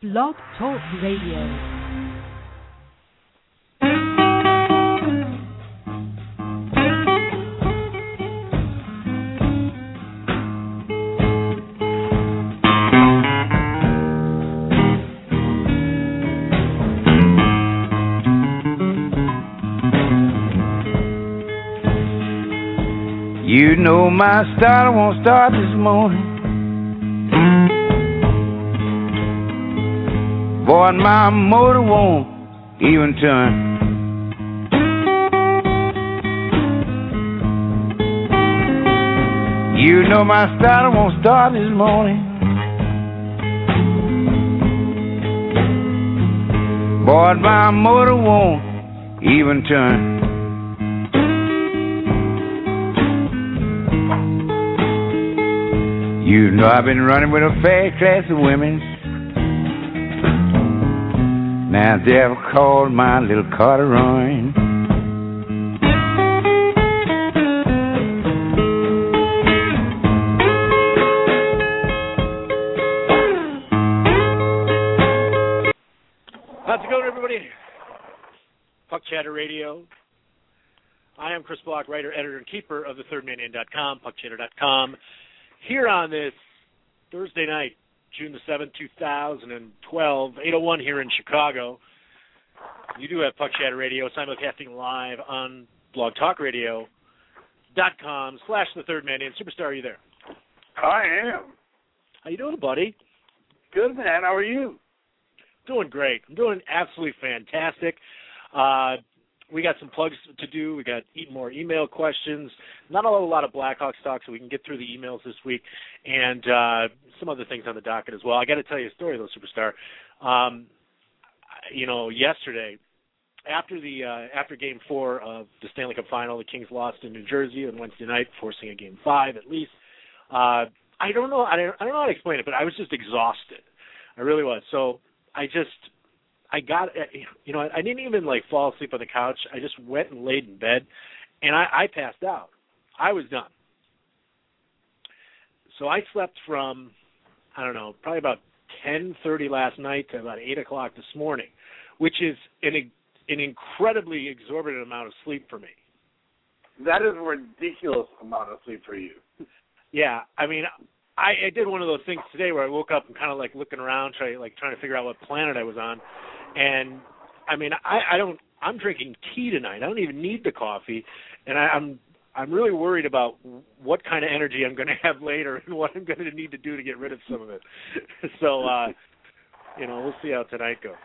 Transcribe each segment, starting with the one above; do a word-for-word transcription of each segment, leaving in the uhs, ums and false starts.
Blog Talk Radio. You know my starter won't start this morning. Boy, my motor won't even turn. You know my starter won't start this morning. Boy, my motor won't even turn. You know I've been running with a fair class of women. Now they've called my little Carteroin. How's it going, everybody? Puck Chatter Radio. I am Chris Block, writer, editor, and keeper of the third man in dot com, puck chatter dot com. Here on this Thursday night, June the seventh, two thousand twelve, eight oh one here in Chicago. You do have Puck Chatter Radio simulcasting live on blog talk radio dot com slash the third man in. Superstar, are you there? I am. How you doing, buddy? Good, man. How are you? Doing great. I'm doing absolutely fantastic. Uh, we got some plugs to do. We got more email questions. Not a lot of Blackhawks talk, so we can get through the emails this week, and uh, some other things on the docket as well. I got to tell you a story, though, Superstar. Um, you know, yesterday, after the uh, after Game Four of the Stanley Cup Final, the Kings lost in New Jersey on Wednesday night, forcing a Game Five at least. Uh, I don't know. I don't, I don't know how to explain it, but I was just exhausted. I really was. So I just. I got, you know, I didn't even, like, fall asleep on the couch. I just went and laid in bed, and I, I passed out. I was done. So I slept from, I don't know, probably about ten thirty last night to about eight o'clock this morning, which is an, an incredibly exorbitant amount of sleep for me. That is a ridiculous amount of sleep for you. Yeah, I mean, I, I did one of those things today where I woke up and kind of, like, looking around, try, like, trying to figure out what planet I was on. And, I mean, I, I don't – I'm drinking tea tonight. I don't even need the coffee. And I, I'm I'm really worried about what kind of energy I'm going to have later and what I'm going to need to do to get rid of some of it. so, uh, you know, we'll see how tonight goes.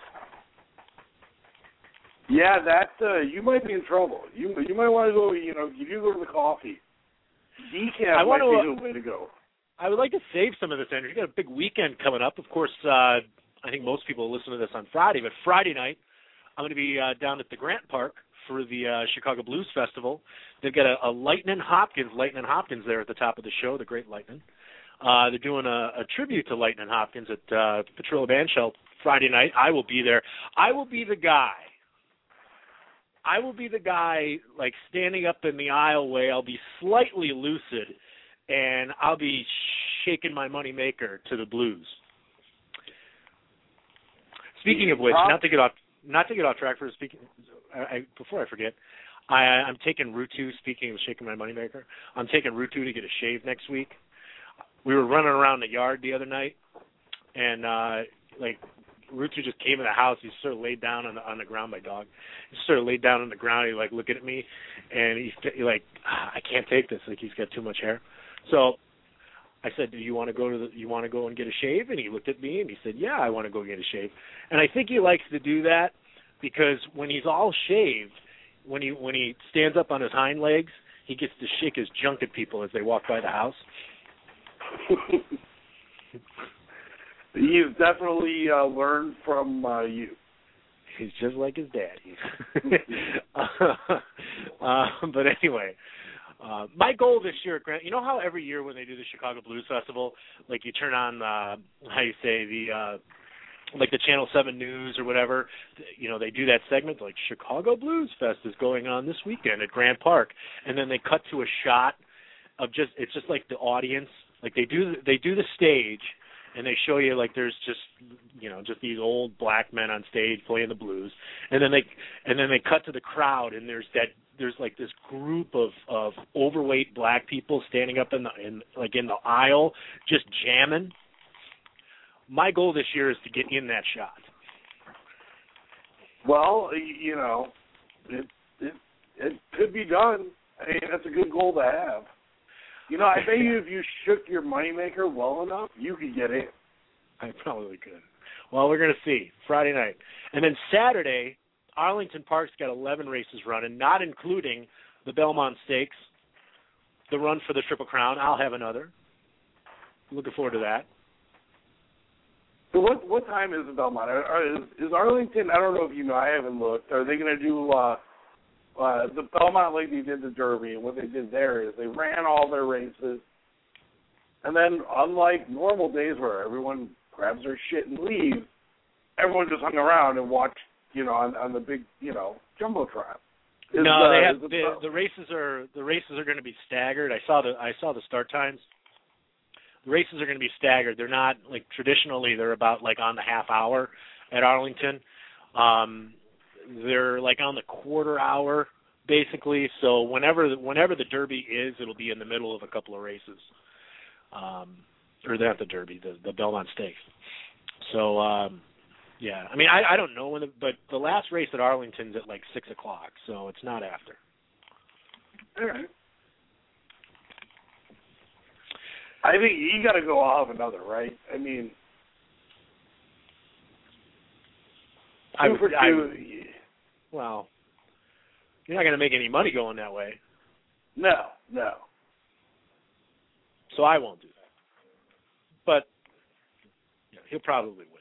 Yeah, that uh, you might be in trouble. You you might want to go, you know, if you go to the coffee, decaf I might want be the way to go. I would like to save some of this energy. We've got a big weekend coming up. Of course, uh, I think most people listen to this on Friday, but Friday night I'm going to be uh, down at the Grant Park for the uh, Chicago Blues Festival. They've got a, a Lightnin' Hopkins, Lightnin' Hopkins there at the top of the show, the great Lightnin'. Uh, they're doing a, a tribute to Lightnin' Hopkins at uh, Petrillo Bandshell Friday night. I will be there. I will be the guy. I will be the guy, like, standing up in the aisleway. I'll be slightly lucid, and I'll be shaking my moneymaker to the Blues. Speaking of which, not to get off, not to get off track for speaking. I, I, before I forget, I, I'm taking Rutu. Speaking of shaking my moneymaker, I'm taking Rutu to get a shave next week. We were running around the yard the other night, and uh, like Rutu just came in the house. He sort of laid down on the on the ground. My dog, he sort of laid down on the ground. He like looking at me, and he's he like, ah, I can't take this. Like he's got too much hair. So I said, do you want to go to the, you want to go and get a shave? And he looked at me and he said, yeah, I want to go get a shave. And I think he likes to do that because when he's all shaved, when he when he stands up on his hind legs, he gets to shake his junk at people as they walk by the house. You've definitely uh, learned from uh, you. He's just like his daddy. uh, uh, but anyway. Uh, my goal this year, Grant, you know how every year when they do the Chicago Blues Festival, like you turn on, uh, how you say, the uh, like the Channel seven News or whatever, you know, they do that segment like Chicago Blues Fest is going on this weekend at Grant Park, and then they cut to a shot of just, it's just like the audience, like they do they do the stage, and they show you like there's just you know just these old black men on stage playing the blues, and then they and then they cut to the crowd, and there's that there's like this group of of overweight black people standing up in the in like in the aisle just jamming. My goal this year is to get in that shot. Well, you know, it it it could be done. I mean, that's a good goal to have. You know, I bet you if you shook your moneymaker well enough, you could get in. I probably could. Well, we're going to see Friday night. And then Saturday, Arlington Park's got eleven races running, not including the Belmont Stakes, the run for the Triple Crown. I'll have another. Looking forward to that. So what what time is the Belmont? Are, are, is, is Arlington, I don't know if you know, I haven't looked. Are they going to do uh, uh, the Belmont like they did the Derby? And what they did there is they ran all their races. And then unlike normal days where everyone grabs their shit and leaves, everyone just hung around and watched, you know, on, on the big, you know, Jumbotron. Is, no, uh, they have the, the, the races are the races are going to be staggered. I saw the I saw the start times. The races are going to be staggered. They're not like traditionally. They're about like on the half hour at Arlington. Um, they're like on the quarter hour basically. So whenever whenever the Derby is, it'll be in the middle of a couple of races. Um, or not the Derby, the the Belmont Stakes. So um, yeah, I mean I, I don't know when, the, but the last race at Arlington's at like six o'clock, so it's not after. All right. I think you got to go off another, right? I mean, two I would, for two. I, well, you're not going to make any money going that way. No, no. So I won't do that. But yeah, he'll probably win.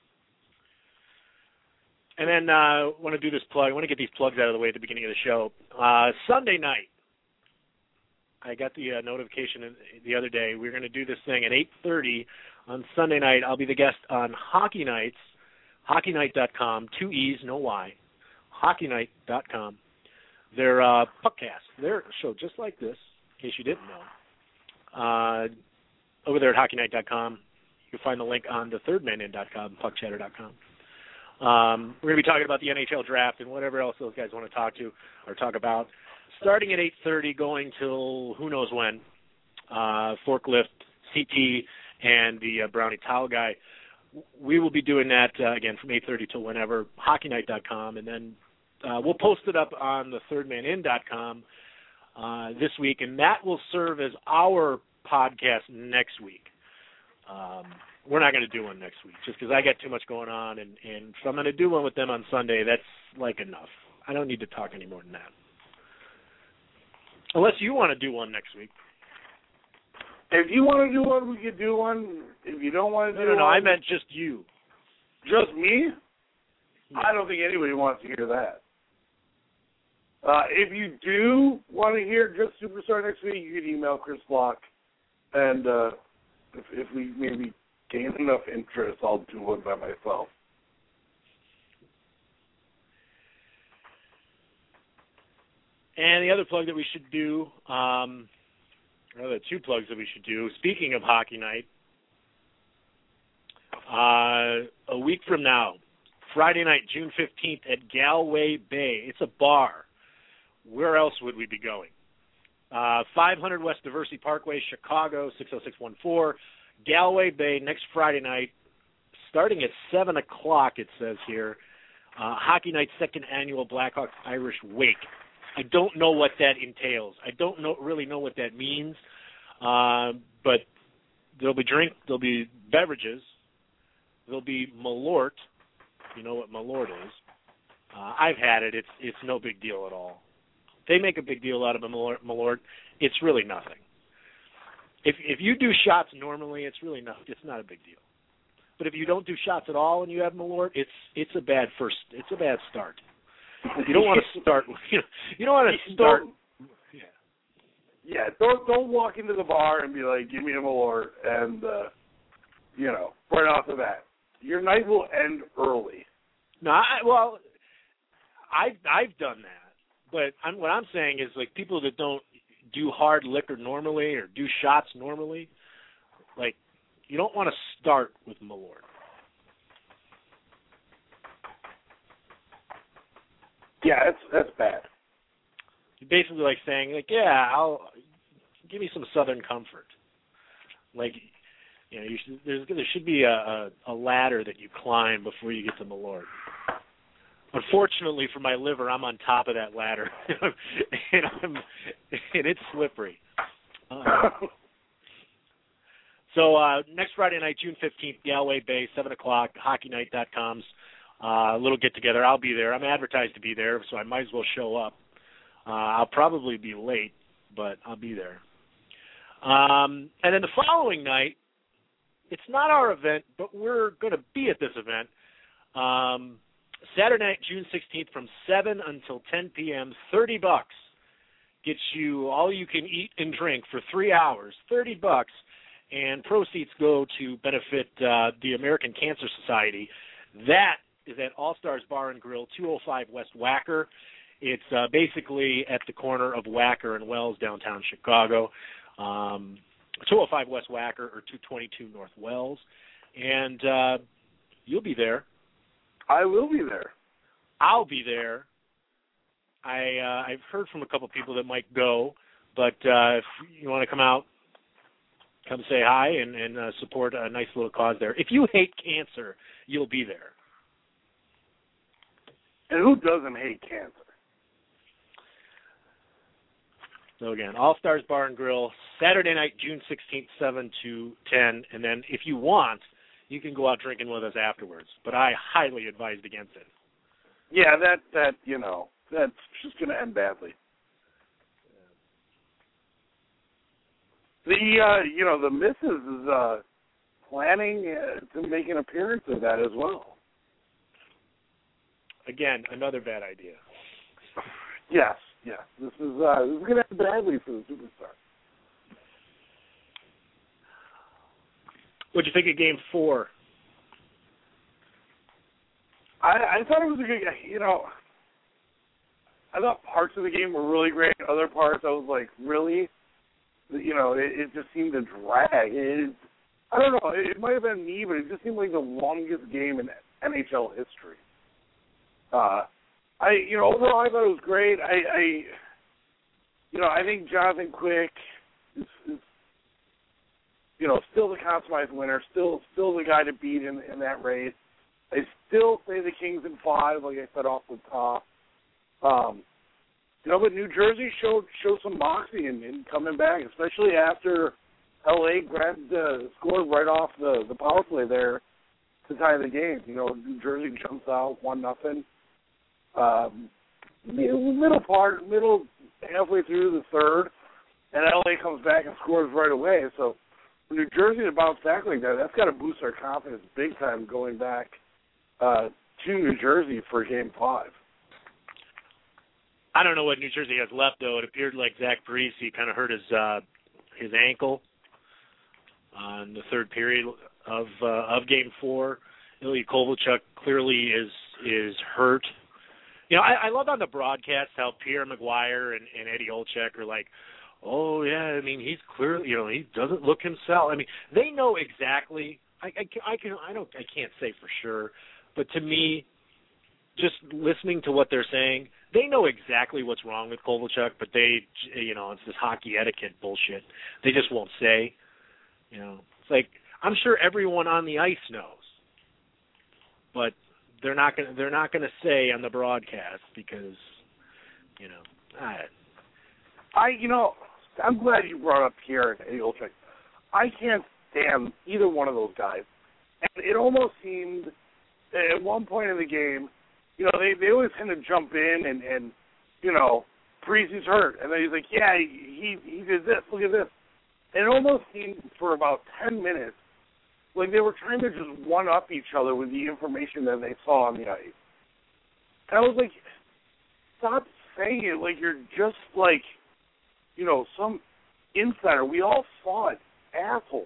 And then I uh, want to do this plug. I want to get these plugs out of the way at the beginning of the show. Uh, Sunday night. I got the uh, notification the other day. We're going to do this thing at eight thirty on Sunday night. I'll be the guest on Hockey Nights, hockey night dot com, two E's, no Y, hockey night dot com. Their uh, Puckcast, their show just like this, in case you didn't know. Uh, over there at hockey night dot com, you'll find the link on the third man in dot com, puck chatter dot com. Um, we're going to be talking about the N H L draft and whatever else those guys want to talk to or talk about. Starting at eight thirty, going till who knows when. Uh, forklift, C T, and the uh, Brownie Towel guy. We will be doing that, uh, again, from eight thirty till whenever, hockey night dot com, and then uh, we'll post it up on the third man in dot com uh, this week, and that will serve as our podcast next week. Um, we're not going to do one next week just because I got too much going on, and, and if I'm going to do one with them on Sunday, that's like enough. I don't need to talk any more than that. Unless you want to do one next week. If you want to do one, we could do one. If you don't want to No, do no, no, one... I meant just you. Just me? Yeah. I don't think anybody wants to hear that. Uh, if you do want to hear Just Superstar next week, you can email Chris Block. And uh, if, if we maybe gain enough interest, I'll do one by myself. And the other plug that we should do, um, or the two plugs that we should do, speaking of Hockey Night, uh, a week from now, Friday night, June fifteenth at Galway Bay. It's a bar. Where else would we be going? Uh, five hundred West Diversey Parkway, Chicago, six oh six one four. Galway Bay next Friday night, starting at seven o'clock, it says here. Uh, Hockey Night's second annual Blackhawks Irish Wake. I don't know what that entails. I don't know really know what that means, uh, but there'll be drink, there'll be beverages, there'll be Malort. You know what Malort is. Uh, I've had it. It's it's no big deal at all. They make a big deal out of a Malort. Malort. It's really nothing. If if you do shots normally, it's really not. It's not a big deal. But if you don't do shots at all and you have Malort, it's it's a bad first. It's a bad start. You don't want to start. You, know, you don't want to start. Yeah. Yeah. Don't don't walk into the bar and be like, "Give me a Malort," and uh, you know, right off the bat, your night will end early. No, I, well, I've I've done that, but I'm, what I'm saying is like people that don't do hard liquor normally or do shots normally, like you don't want to start with Malort. Yeah, that's that's bad. You're basically like saying, like, yeah, I'll give me some Southern Comfort. Like, you know, you should, there's, there should be a, a, a ladder that you climb before you get to Malort. Unfortunately for my liver, I'm on top of that ladder, and, I'm, and it's slippery. Uh, so uh, next Friday night, June fifteenth, Galway Bay, seven o'clock, hockey night dot com's uh, little get-together. I'll be there. I'm advertised to be there, so I might as well show up. Uh, I'll probably be late, but I'll be there. Um, and then the following night, it's not our event, but we're going to be at this event. Um, Saturday night, June sixteenth, from seven until ten p.m., thirty bucks gets you all you can eat and drink for three hours, thirty bucks, and proceeds go to benefit uh, the American Cancer Society. That is at All Stars Bar and Grill, two oh five West Wacker. It's uh, basically at the corner of Wacker and Wells, downtown Chicago. Um, two oh five West Wacker or two twenty-two North Wells. And uh, you'll be there. I will be there. I'll be there. I, uh, I've heard from a couple people that might go, but uh, if you want to come out, come say hi and, and uh, support a nice little cause there. If you hate cancer, you'll be there. And who doesn't hate cancer? So again, All Stars Bar and Grill, Saturday night, June sixteenth, seven to ten, and then if you want, you can go out drinking with us afterwards. But I highly advised against it. Yeah, that, that you know, that's just going to end badly. The, uh, you know, the missus is uh, planning uh, to make an appearance of that as well. Again, another bad idea. Yes, yes. This is, uh, this is going to end badly for the Superstar. What'd you think of Game Four? I, I thought it was a good, you know, I thought parts of the game were really great. Other parts, I was like, really? You know, it, it just seemed to drag. It, I don't know. It, it might have been me, but it just seemed like the longest game in N H L history. Uh, I, you know, overall, I thought it was great. I, I you know, I think Jonathan Quick is, is you know, still the Conn Smythe winner, still still the guy to beat in, in that race. I still say the Kings in five, like I said off the top. Um, you know, but New Jersey showed showed some moxie in, in coming back, especially after L A grabbed uh, scored right off the, the power play there to tie the game. You know, New Jersey jumps out one nothing. Um, middle part, middle halfway through the third, and L A comes back and scores right away. So for New Jersey to bounce back like that, that's got to boost our confidence big time going back uh, to New Jersey for Game Five. I don't know what New Jersey has left, though. It appeared like Zach Parise kind of hurt his uh, his ankle uh, in the third period of uh, of Game Four. Ilya Kovalchuk clearly is is hurt. You know, I, I love on the broadcast how Pierre McGuire and, and Eddie Olczyk are like, oh yeah, I mean he's clearly, you know, he doesn't look himself. I mean, they know exactly. I, I, I can I don't I can't say for sure, but to me, just listening to what they're saying, they know exactly what's wrong with Kovalchuk, but they, you know, it's this hockey etiquette bullshit. They just won't say. You know, it's like I'm sure everyone on the ice knows, but they're not gonna they're not gonna say on the broadcast because, you know, I, I you know, I'm glad you brought up Pierre and Eddie Olczyk. I can't stand either one of those guys, and it almost seemed at one point in the game, you know, they, they always kind of jump in and, and you know, Parise's hurt. And then he's like, yeah, he, he did this, look at this. And it almost seemed for about ten minutes like they were trying to just one-up each other with the information that they saw on the ice. And I was like, stop saying it like you're just like, you know, some insider. We all saw it, asshole.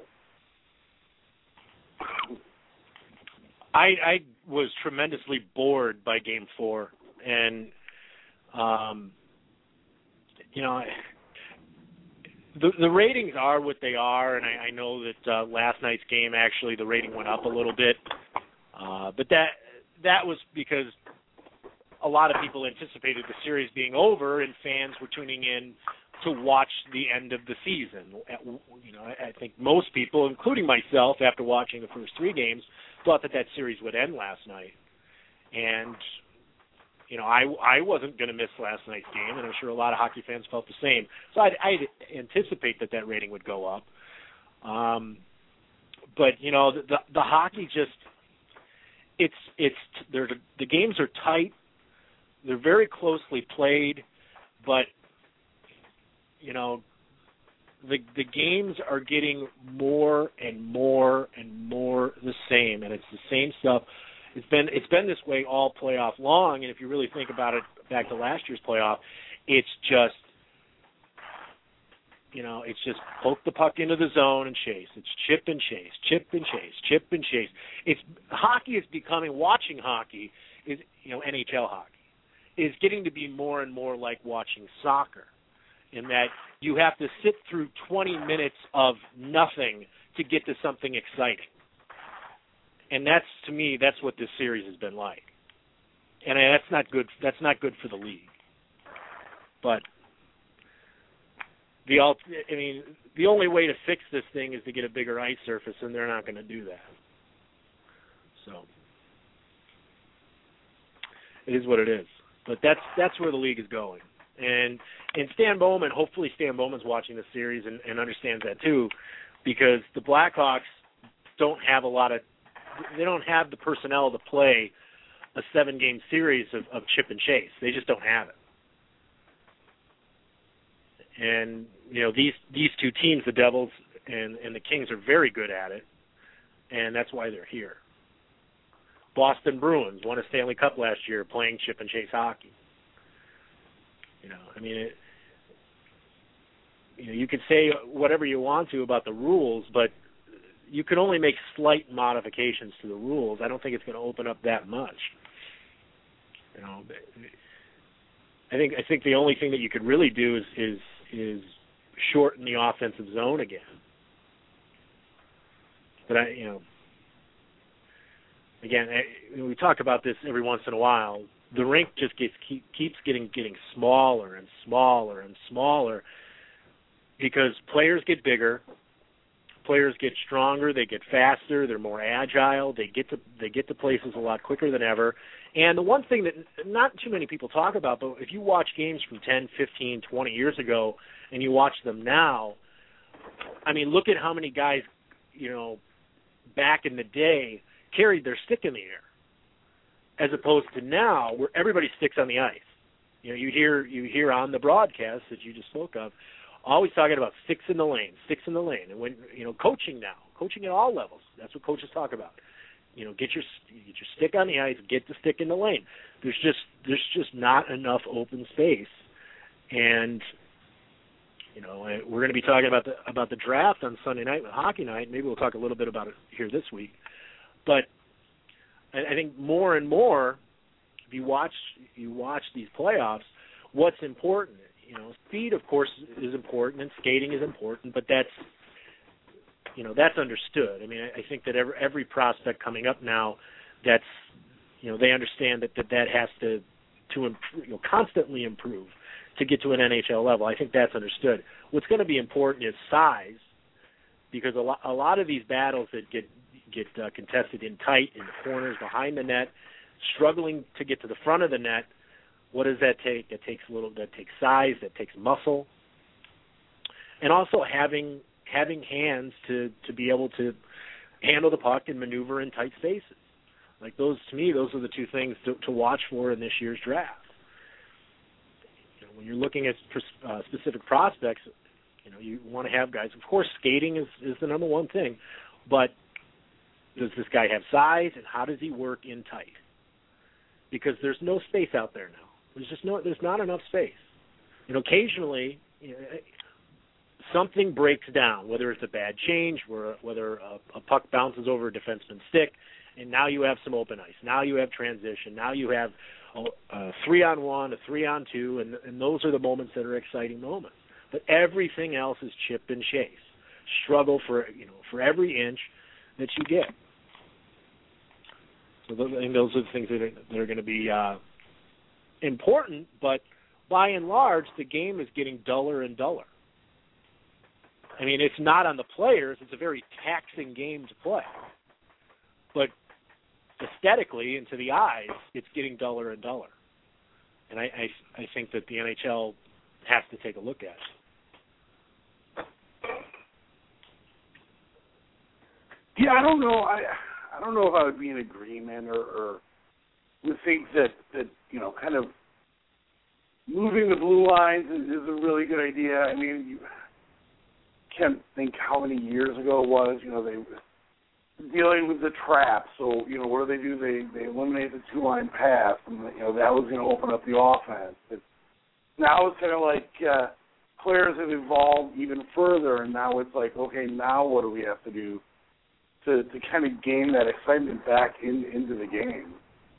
I, I was tremendously bored by Game Four, and um, you know, the the ratings are what they are, and I, I know that uh, last night's game actually the rating went up a little bit, uh, but that that was because a lot of people anticipated the series being over, and fans were tuning in to watch the end of the season. You know, I think most people, including myself, after watching the first three games, thought that that series would end last night. And, you know, I, I wasn't going to miss last night's game, and I'm sure a lot of hockey fans felt the same. So I'd, I'd anticipate that that rating would go up. Um, but, you know, the, the, the hockey just, it's, it's, they're, the games are tight. They're very closely played, but, you know, the the games are getting more and more and more the same, and it's the same stuff. It's been it's been this way all playoff long, and if you really think about it, back to last year's playoff, it's just, you know, it's just poke the puck into the zone and chase. It's chip and chase, chip and chase, chip and chase. It's hockey is becoming watching hockey is you know N H L hockey is getting to be more and more like watching soccer, in that you have to sit through twenty minutes of nothing to get to something exciting. And that's, to me, that's what this series has been like. And that's not good. That's not good for the league. But the I mean, the only way to fix this thing is to get a bigger ice surface, and they're not going to do that. So it is what it is. But that's that's where the league is going. And and Stan Bowman, hopefully Stan Bowman's watching the series and, and understands that too, because the Blackhawks don't have a lot of, they don't have the personnel to play a seven-game series of, of chip and chase. They just don't have it. And, you know, these these two teams, the Devils and, and the Kings, are very good at it, and that's why they're here. Boston Bruins won a Stanley Cup last year playing chip and chase hockey. You know, I mean, it, you know, you could say whatever you want to about the rules, but you can only make slight modifications to the rules. I don't think it's going to open up that much. You know, I think I think the only thing that you could really do is is, is shorten the offensive zone again. But I, you know, again, I, we talk about this every once in a while. The rink just gets keep, keeps getting getting smaller and smaller and smaller because players get bigger, players get stronger, they get faster, they're more agile, they get to they get to places a lot quicker than ever. And the one thing that not too many people talk about, but if you watch games from ten, fifteen, twenty years ago and you watch them now, I mean, look at how many guys, you know, back in the day carried their stick in the air, as opposed to now where everybody sticks on the ice. You know, you hear you hear on the broadcast that you just spoke of, always talking about sticks in the lane, sticks in the lane. And when, you know, coaching now, coaching at all levels, that's what coaches talk about. You know, get your get your stick on the ice, get the stick in the lane. There's just there's just not enough open space. And, you know, we're going to be talking about the about the draft on Sunday night with Hockey Night. Maybe we'll talk a little bit about it here this week. But I think more and more, if you watch you watch these playoffs, what's important, you know, speed of course is important and skating is important, but that's, you know, that's understood. I mean, I, I think that every every prospect coming up now, that's, you know, they understand that that, that has to to improve, you know, constantly improve to get to an N H L level. I think that's understood. What's going to be important is size, because a lot a lot of these battles that get get uh, contested in tight, in the corners, behind the net, struggling to get to the front of the net. What does that take? It takes a little. That takes size. That takes muscle, and also having having hands to, to be able to handle the puck and maneuver in tight spaces. Like those, to me, those are the two things to, to watch for in this year's draft. You know, when you're looking at uh, specific prospects, you know, you want to have guys. Of course, skating is, is the number one thing, but does this guy have size, and how does he work in tight? Because there's no space out there now. There's just no. There's not enough space. You know, occasionally, you know, something breaks down, whether it's a bad change, where, whether a, a puck bounces over a defenseman's stick, and now you have some open ice. Now you have transition. Now you have a, a three-on-one, a three-on-two, and, and those are the moments that are exciting moments. but everything else is chip and chase. Struggle for you know for every inch that you get. So those, and those are the things that are, that are going to be uh, important, but by and large, the game is getting duller and duller. I mean, it's not on the players. It's a very taxing game to play. But aesthetically and to the eyes, it's getting duller and duller. And I, I, I think that the N H L has to take a look at it. Yeah, I don't know. I I don't know if I would be in agreement or, or would think that, that, you know, kind of moving the blue lines is, is a really good idea. I mean, you can't think how many years ago it was. You know, they dealing with the trap. So, you know, what do they do? They they eliminate the two-line pass, and, you know, that was going to open up the offense. It's, now it's kind of like uh, players have evolved even further, and now it's like, okay, now what do we have to do to, to kind of gain that excitement back in, into the game?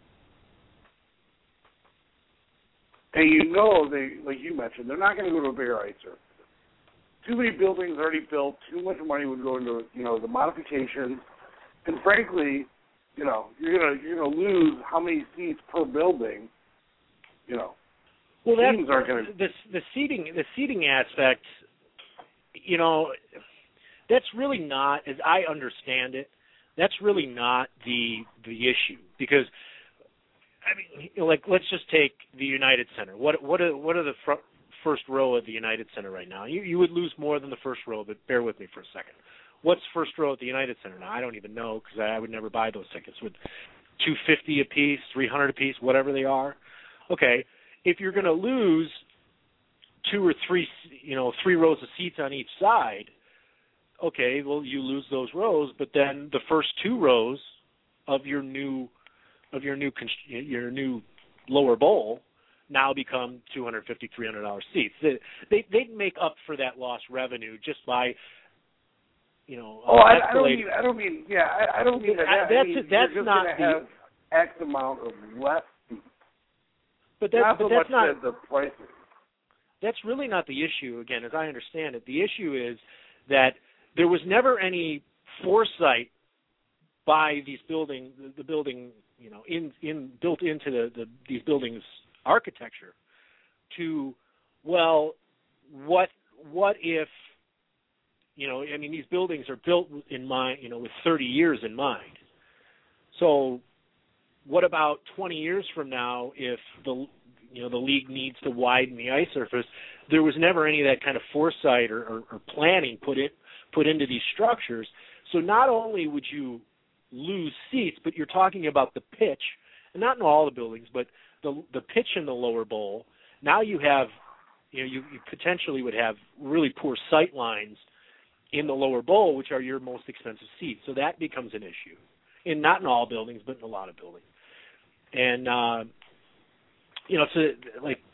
And you know, they like you mentioned, they're not going to go to a bigger ice surface. Too many buildings already built. Too much money would go into, you know, the modifications. And frankly, you know, you're gonna you're gonna lose how many seats per building. You know, well, that's, teams aren't gonna the the seating the seating aspect. You know, that's really not, as I understand it, that's really not the the issue, because I mean, you know, like, let's just take the United Center. What what are what are the fr- first row of the United Center right now? You you would lose more than the first row, but bear with me for a second. What's first row at the United Center now? I don't even know, because I, I would never buy those tickets. With two fifty a piece, three hundred a piece, whatever they are. Okay, if you're going to lose two or three, you know, three rows of seats on each side, okay, well, you lose those rows, but then the first two rows of your new of your new your new lower bowl now become two hundred fifty dollars, three hundred dollars seats. They, they they'd make up for that lost revenue just by, you know. Oh, I, I don't mean I don't mean yeah I, I don't mean that. I, I that's mean, that's you're just not gonna the. have X amount of less seats. But that's not but so that's much not the, the prices. That's really not the issue. Again, as I understand it, the issue is that there was never any foresight by these building the, the building you know in in built into the, the these buildings architecture to, well, what what if, you know, I mean, these buildings are built in mind, you know, with thirty years in mind. So what about twenty years from now if the you know the league needs to widen the ice surface? There was never any of that kind of foresight or, or, or planning put in put into these structures. So not only would you lose seats, but you're talking about the pitch, and not in all the buildings, but the the pitch in the lower bowl. Now you have, you know, you, you potentially would have really poor sight lines in the lower bowl, which are your most expensive seats. So that becomes an issue, and not in all buildings, but in a lot of buildings. And uh, you know, so like,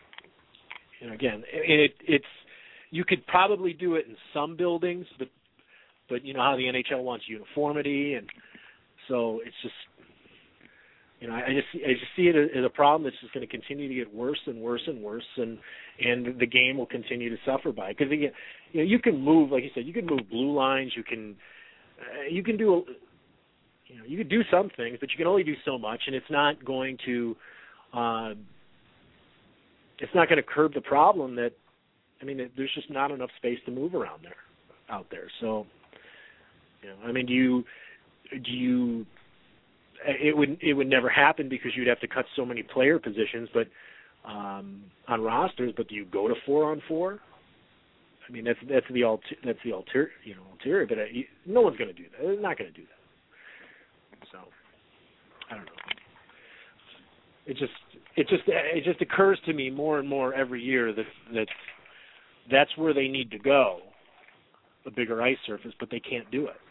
you know, again, it, it's you could probably do it in some buildings, but but you know how the N H L wants uniformity, and so it's just, you know, I just I just see it as a problem that's just going to continue to get worse and worse and worse, and and the game will continue to suffer by it. Because you know, you can move, like you said, you can move blue lines, you can uh, you can do you know you can do some things, but you can only do so much, and it's not going to uh, it's not going to curb the problem that, I mean, there's just not enough space to move around there out there. So, you know, I mean, do you do you it would it would never happen because you'd have to cut so many player positions, but um, on rosters. But do you go to four on four? I mean, that's that's the alter, that's the alter, you know ulterior. But uh, you, no one's going to do that. They're not going to do that. So I don't know. It just it just it just occurs to me more and more every year that that that's where they need to go, a bigger ice surface, but they can't do it.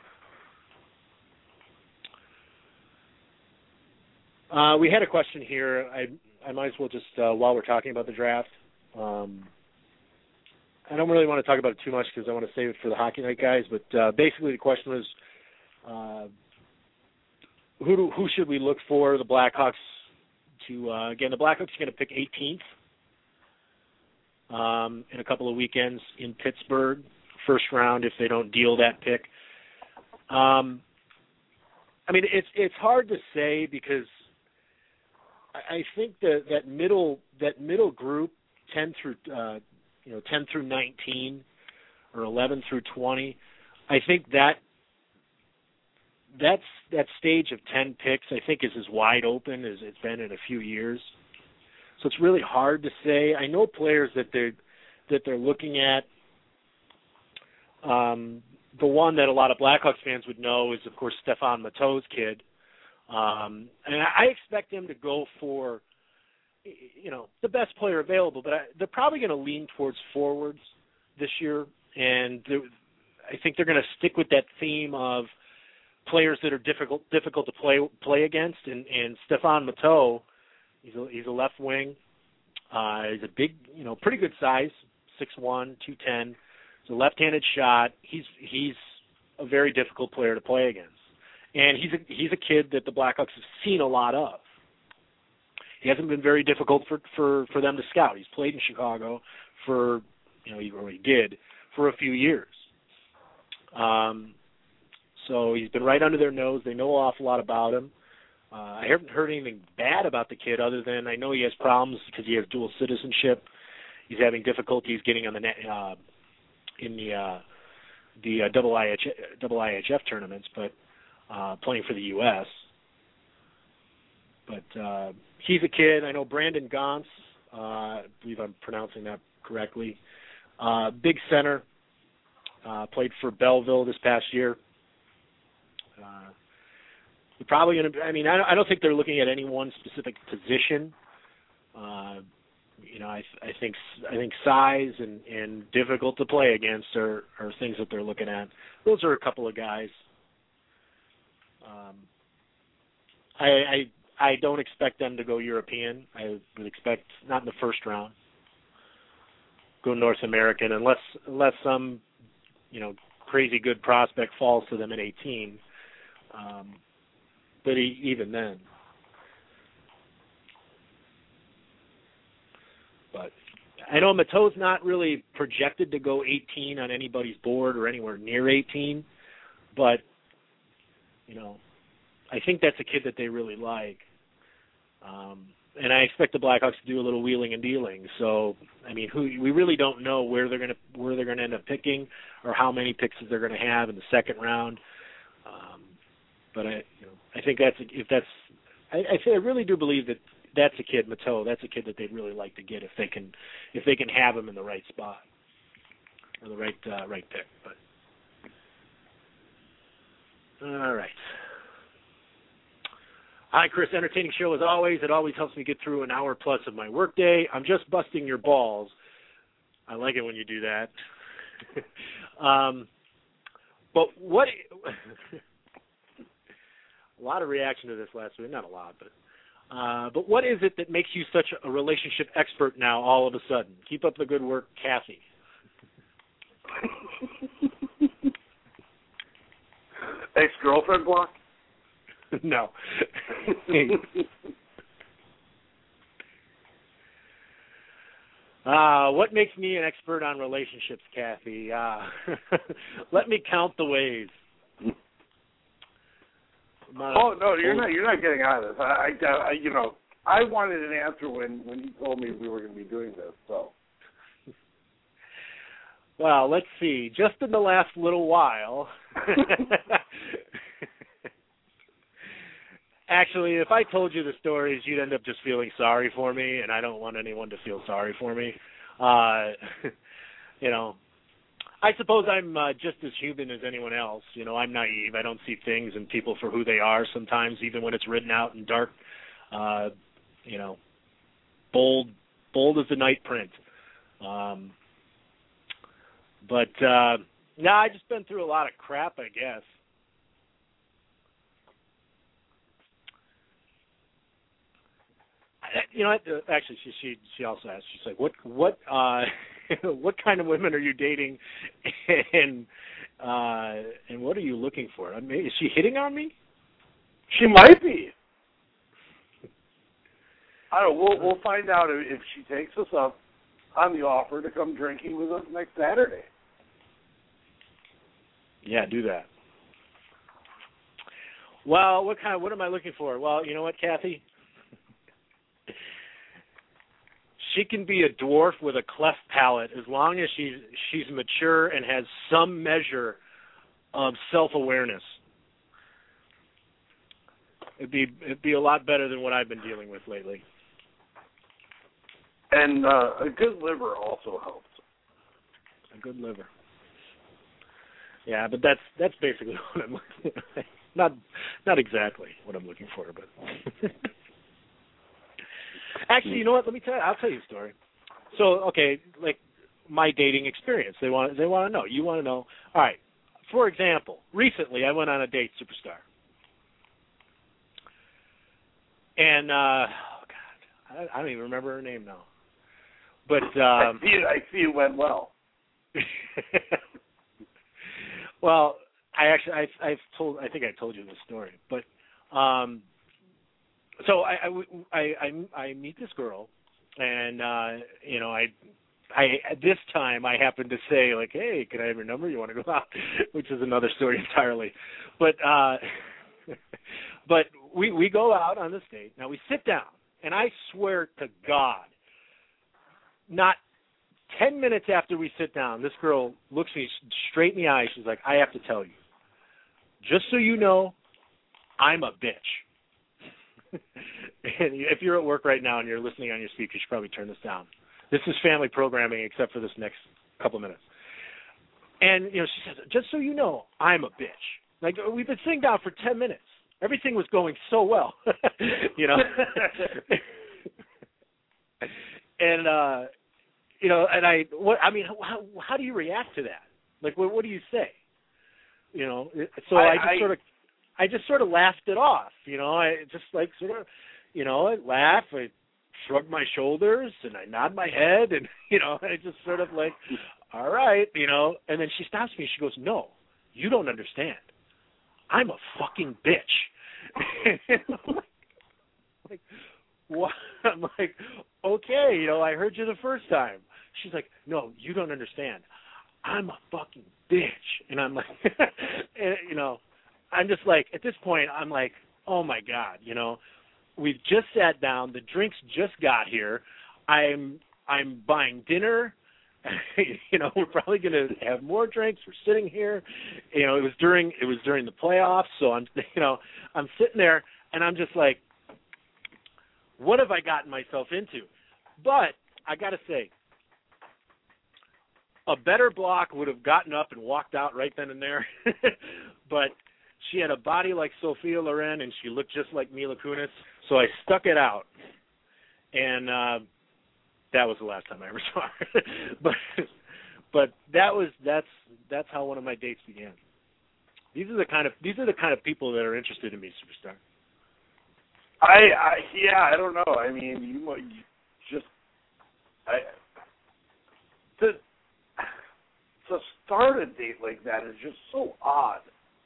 Uh, we had a question here. I I might as well just, uh, while we're talking about the draft, um, I don't really want to talk about it too much because I want to save it for the Hockey Night guys, but uh, basically the question was, uh, who do, who should we look for, the Blackhawks, to, uh, again, the Blackhawks are going to pick eighteenth. um, in a couple of weekends in Pittsburgh, first round if they don't deal that pick. Um, I mean, it's it's hard to say because I, I think that that middle that middle group, ten through uh, you know ten through nineteen or eleven through twenty, I think that that's that stage of ten picks I think is as wide open as it's been in a few years. So it's really hard to say. I know players that they're that they're looking at. Um, the one that a lot of Blackhawks fans would know is, of course, Stefan Matteau's kid, um, and I expect him to go for, you know, the best player available. But I, they're probably going to lean towards forwards this year, and I think they're going to stick with that theme of players that are difficult difficult to play play against. And, and Stefan Matteau, he's a, he's a left wing. Uh, he's a big, you know, pretty good size, six one, two ten. It's a left-handed shot. He's he's a very difficult player to play against, and he's a he's a kid that the Blackhawks have seen a lot of. He hasn't been very difficult for for, for them to scout. He's played in Chicago for, you know, he already did for a few years. Um, so he's been right under their nose. They know an awful lot about him. Uh, I haven't heard anything bad about the kid other than I know he has problems because he has dual citizenship. He's having difficulties getting on the net. Uh, in the uh, the uh, double I H double I H F tournaments, but uh, playing for the U S But uh, he's a kid. I know Brandon Gauntz, uh, I believe I'm pronouncing that correctly. Uh, big center, uh, played for Belleville this past year. Uh, they're probably going to. I mean, I don't, I don't think they're looking at any one specific position. Uh, You know, I, I think I think size and, and difficult to play against are, are things that they're looking at. Those are a couple of guys. Um, I, I I don't expect them to go European. I would expect not in the first round. Go North American unless unless some, you know, crazy good prospect falls to them at eighteen. Um, but he, even then. But I know Matteau's not really projected to go eighteen on anybody's board or anywhere near eighteen, but, you know, I think that's a kid that they really like. Um, and I expect the Blackhawks to do a little wheeling and dealing. So, I mean, who we really don't know where they're going to where they're going to end up picking or how many picks they're going to have in the second round. Um, but I, you know, I think that's if that's I, I, I really do believe that. That's a kid, Matteau. That's a kid that they'd really like to get if they can, if they can have him in the right spot or the right uh, right pick. But all right. Hi, Chris. Entertaining show as always. It always helps me get through an hour plus of my workday. I'm just busting your balls. I like it when you do that. um, but what? A lot of reaction to this last week. Not a lot, but. Uh, but what is it that makes you such a relationship expert now all of a sudden? Keep up the good work, Kathy. Ex-girlfriend block? No. uh, what makes me an expert on relationships, Kathy? Uh, let me count the ways. Oh no, you're not. You're not getting out of this. I, I, I, you know, I wanted an answer when, when you told me we were going to be doing this. So, well, let's see. Just in the last little while, actually, if I told you the stories, you'd end up just feeling sorry for me, and I don't want anyone to feel sorry for me. Uh, you know. I suppose I'm uh, just as human as anyone else. You know, I'm naive. I don't see things and people for who they are sometimes, even when it's written out in dark, uh, you know, bold, bold as the night print. Um, but, uh, no, I've just been through a lot of crap, I guess. I, you know, actually, she she she also asked. She's like, "What what uh, what kind of women are you dating, and uh, and what are you looking for? I mean, is she hitting on me?" She might be. I don't know. We'll we'll find out if she takes us up. on the offer to come drinking with us next Saturday. Yeah, do that. Well, what kind of, what am I looking for? Well, you know what, Kathy? She can be a dwarf with a cleft palate as long as she's she's mature and has some measure of self-awareness. It'd be it'd be a lot better than what I've been dealing with lately. And uh, a good liver also helps. A good liver. Yeah, but that's that's basically what I'm looking for. Not not exactly what I'm looking for, but actually, you know what? Let me tell you. I'll tell you a story. So, okay, like my dating experience. They want they want to know. You want to know. All right. For example, recently I went on a date, Superstar, and uh, oh God, I, I don't even remember her name now. But um, I see it. I see it went well. Well, I actually, I, I've told, I think I told you this story, but, um, so I, I, I, I meet this girl, and, uh, you know, I, I, at this time, I happened to say, like, hey, can I have your number? You want to go out? Which is another story entirely. But, uh, but we, we go out on this date. Now, we sit down, and I swear to God, not ten minutes after we sit down, this girl looks me straight in the eye. She's like, I have to tell you, just so you know, I'm a bitch. And if you're at work right now and you're listening on your speaker, you should probably turn this down. This is family programming except for this next couple minutes. And, you know, she says, just so you know, I'm a bitch. Like, we've been sitting down for ten minutes. Everything was going so well, you know. And, uh, you know, and I, what I mean, how, how do you react to that? Like, what, what do you say? You know, so I, I just I, sort of, I just sort of laughed it off. You know, I just like sort of, you know, I laugh, I shrug my shoulders, and I nod my head, and you know, I just sort of like, all right, you know. And then she stops me. She goes, "No, you don't understand. I'm a fucking bitch." I'm like, like, what? I'm like, okay, you know, I heard you the first time. She's like, no, you don't understand. I'm a fucking bitch. And I'm like, and, you know, I'm just like, at this point, I'm like, oh, my God, you know, we've just sat down. The drinks just got here. I'm I'm buying dinner. You know, we're probably going to have more drinks. We're sitting here. You know, it was during it was during the playoffs. So I'm, you know, I'm sitting there, and I'm just like, what have I gotten myself into? But I got to say, a better block would have gotten up and walked out right then and there. But she had a body like Sophia Loren, and she looked just like Mila Kunis. So I stuck it out, and uh, that was the last time I ever saw her. but but that was that's that's how one of my dates began. These are the kind of these are the kind of people that are interested in me, Superstar. I, I yeah, I don't know. I mean, you, you just I to to start a date like that is just so odd.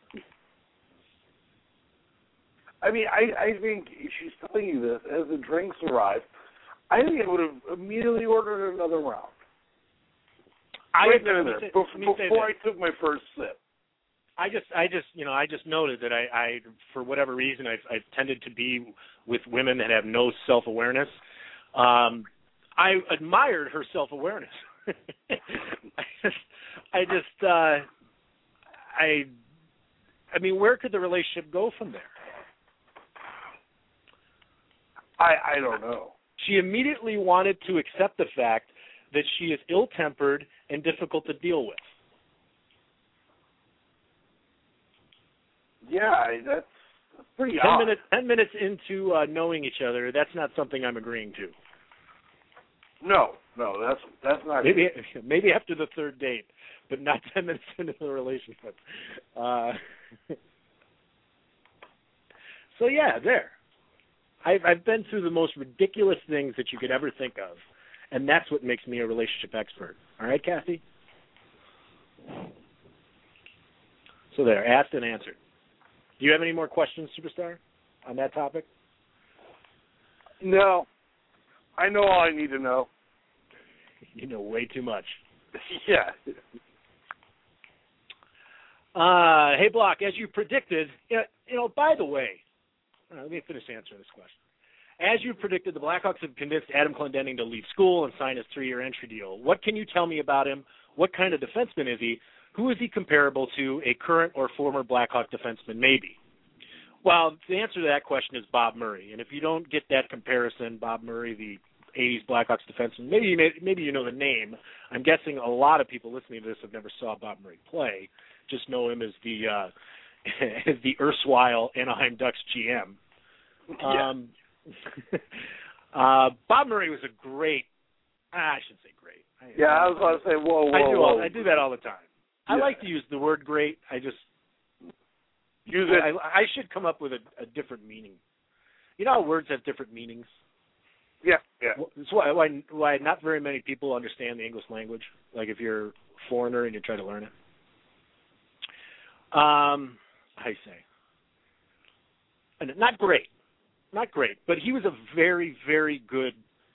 I mean, I, I think she's telling you this as the drinks arrive. I think I would have immediately ordered another round. I right there, there, say, before, before I took my first sip. I just, I just, you know, I just noted that I, I for whatever reason, I've, I've tended to be with women that have no self-awareness. Um, I admired her self-awareness. I just, I just, uh, I, I mean, where could the relationship go from there? I, I don't know. She immediately wanted to accept the fact that she is ill-tempered and difficult to deal with. Yeah, that's, that's pretty ten odd. minutes, ten minutes into uh, knowing each other, that's not something I'm agreeing to. No, no, that's that's not. Maybe good. Maybe after the third date, but not ten minutes into the relationship. Uh, so yeah, there. I've I've been through the most ridiculous things that you could ever think of, and that's what makes me a relationship expert. All right, Kathy? So there, asked and answered. Do you have any more questions, Superstar, on that topic? No. I know all I need to know. You know way too much. Yeah. Uh, hey, Block, as you predicted, you know, by the way, uh, let me finish answering this question. As you predicted, the Blackhawks have convinced Adam Clendening to leave school and sign his three-year entry deal. What can you tell me about him? What kind of defenseman is he? Who is he comparable to, a current or former Blackhawk defenseman, maybe? Well, the answer to that question is Bob Murray. And if you don't get that comparison, Bob Murray, the eighties Blackhawks defenseman, maybe you, may, maybe you know the name. I'm guessing a lot of people listening to this have never saw Bob Murray play. Just know him as the uh, as the erstwhile Anaheim Ducks G M. Yeah. Um, uh, Bob Murray was a great. Ah, I shouldn't say great. I, Yeah, I was about to say, whoa, whoa, I do. whoa. All, I do that all the time. I Yeah. like to use the word great. I just Use it. I, I should come up with a, a different meaning. You know how words have different meanings? Yeah, yeah. That's why, why why not very many people understand the English language. Like if you're a foreigner and you try to learn it. Um, I say, and not great, not great, but he was a very, very good,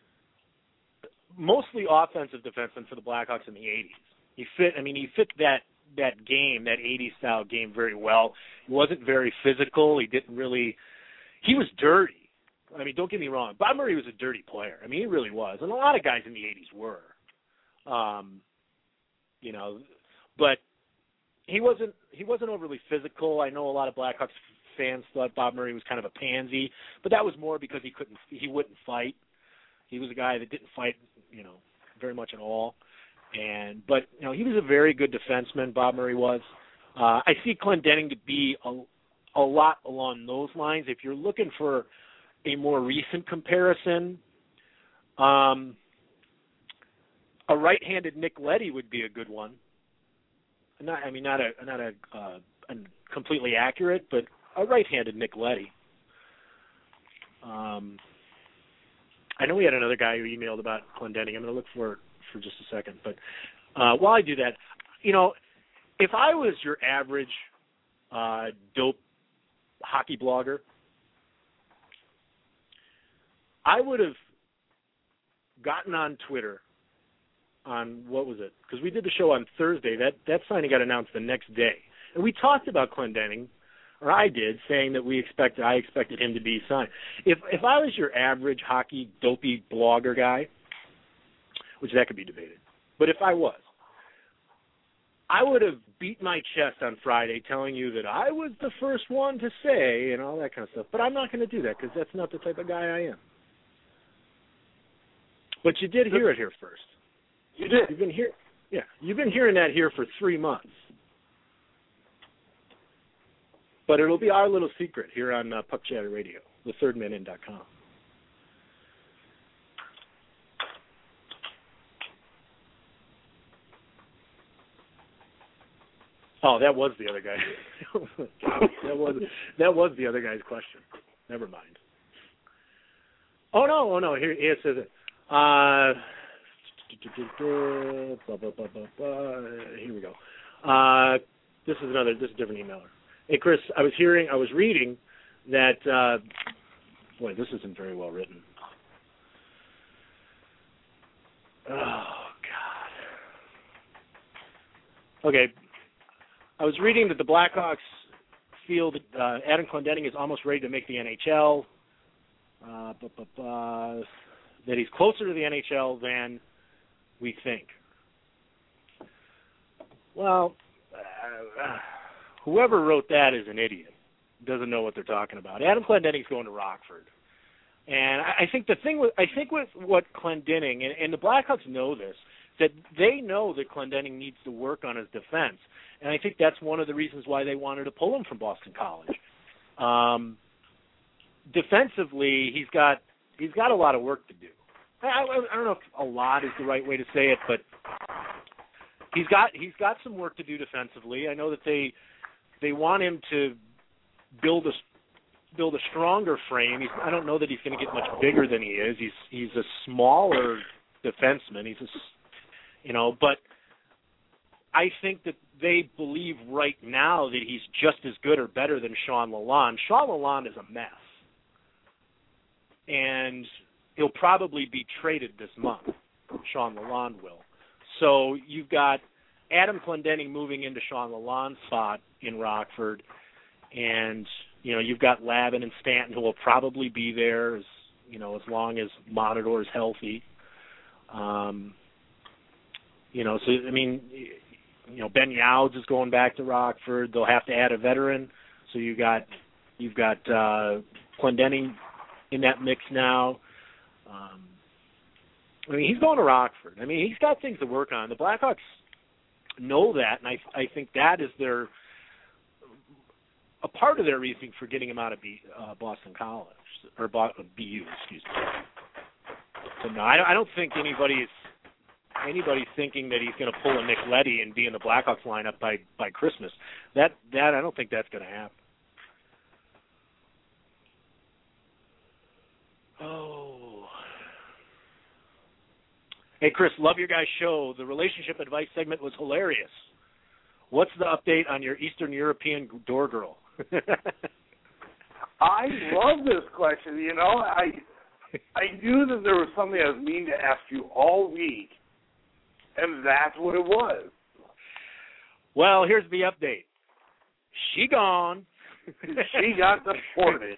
mostly offensive defenseman for the Blackhawks in the eighties. He fit. I mean, he fit that that game, that eighties style game, very well. He wasn't very physical. He didn't really. He was dirty. I mean, don't get me wrong. Bob Murray was a dirty player. I mean, he really was, and a lot of guys in the eighties were. Um, you know, but he wasn't. He wasn't overly physical. I know a lot of Blackhawks fans thought Bob Murray was kind of a pansy, but that was more because he couldn't. He wouldn't fight. He was a guy that didn't fight, you know, very much at all. And but you know, he was a very good defenseman. Bob Murray was. Uh, I see Clendening to be a, a lot along those lines. If you're looking for a more recent comparison, um, a right-handed Nick Leddy would be a good one. Not, I mean, not a not a, uh, a completely accurate, but a right-handed Nick Leddy. Um, I know we had another guy who emailed about Clendening. I'm going to look for it for just a second, but uh, while I do that, you know, if I was your average uh, dope hockey blogger, I would have gotten on Twitter on, what was it? Because we did the show on Thursday. That that signing got announced the next day. And we talked about Clendening, or I did, saying that we expected, I expected him to be signed. If if I was your average hockey dopey blogger guy, which that could be debated, but if I was, I would have beat my chest on Friday telling you that I was the first one to say and all that kind of stuff. But I'm not going to do that because that's not the type of guy I am. But you did hear it here first. You did. You've been hear, yeah. You've been hearing that here for three months. But it'll be our little secret here on uh, Puck Chatter Radio, the third man in dot com. Oh, that was the other guy. that was that was the other guy's question. Never mind. Oh no, oh no. Here, here it says it. Uh, blah, blah, blah, blah, blah. Here we go. Uh, this is another. This is a different emailer. Hey Chris, I was hearing, I was reading that. Uh, boy, this isn't very well written. Oh God. Okay. I was reading that the Blackhawks feel that uh, Adam Clendening is almost ready to make the N H L. Uh, bu- bu- bu- that he's closer to the N H L than we think. Well, uh, whoever wrote that is an idiot. Doesn't know what they're talking about. Adam Clendening's going to Rockford, and I, I think the thing with I think with what Clendening and, and the Blackhawks know this, that they know that Clendening needs to work on his defense. And I think that's one of the reasons why they wanted to pull him from Boston College. Um, defensively, he's got he's got a lot of work to do. I, I, I don't know if a lot is the right way to say it, but he's got he's got some work to do defensively. I know that they they want him to build a build a stronger frame. He's, I don't know that he's going to get much bigger than he is. He's he's a smaller defenseman. He's a you know, but I think that they believe right now that he's just as good or better than Sean Lalonde. Sean Lalonde is a mess. And he'll probably be traded this month. Sean Lalonde will. So you've got Adam Clendenning moving into Sean Lalonde's spot in Rockford, and you know you've got Lavin and Stanton who will probably be there as you know as long as Monador is healthy. Um, you know, so I mean, you know Ben Youds is going back to Rockford. They'll have to add a veteran. So you got you've got uh, Clendenning in that mix now. Um, I mean, he's going to Rockford. I mean, he's got things to work on. The Blackhawks know that, and I I think that is their a part of their reasoning for getting him out of B, uh, Boston College or B U, excuse me. So no, I don't, I don't think anybody's anybody's thinking that he's going to pull a Nick Leddy and be in the Blackhawks lineup by by Christmas. That that I don't think that's going to happen. Oh. Hey, Chris, love your guys' show. The relationship advice segment was hilarious. What's the update on your Eastern European door girl? I love this question. You know, I I knew that there was something I was meaning to ask you all week, and that's what it was. Well, here's the update. She gone. She got deported.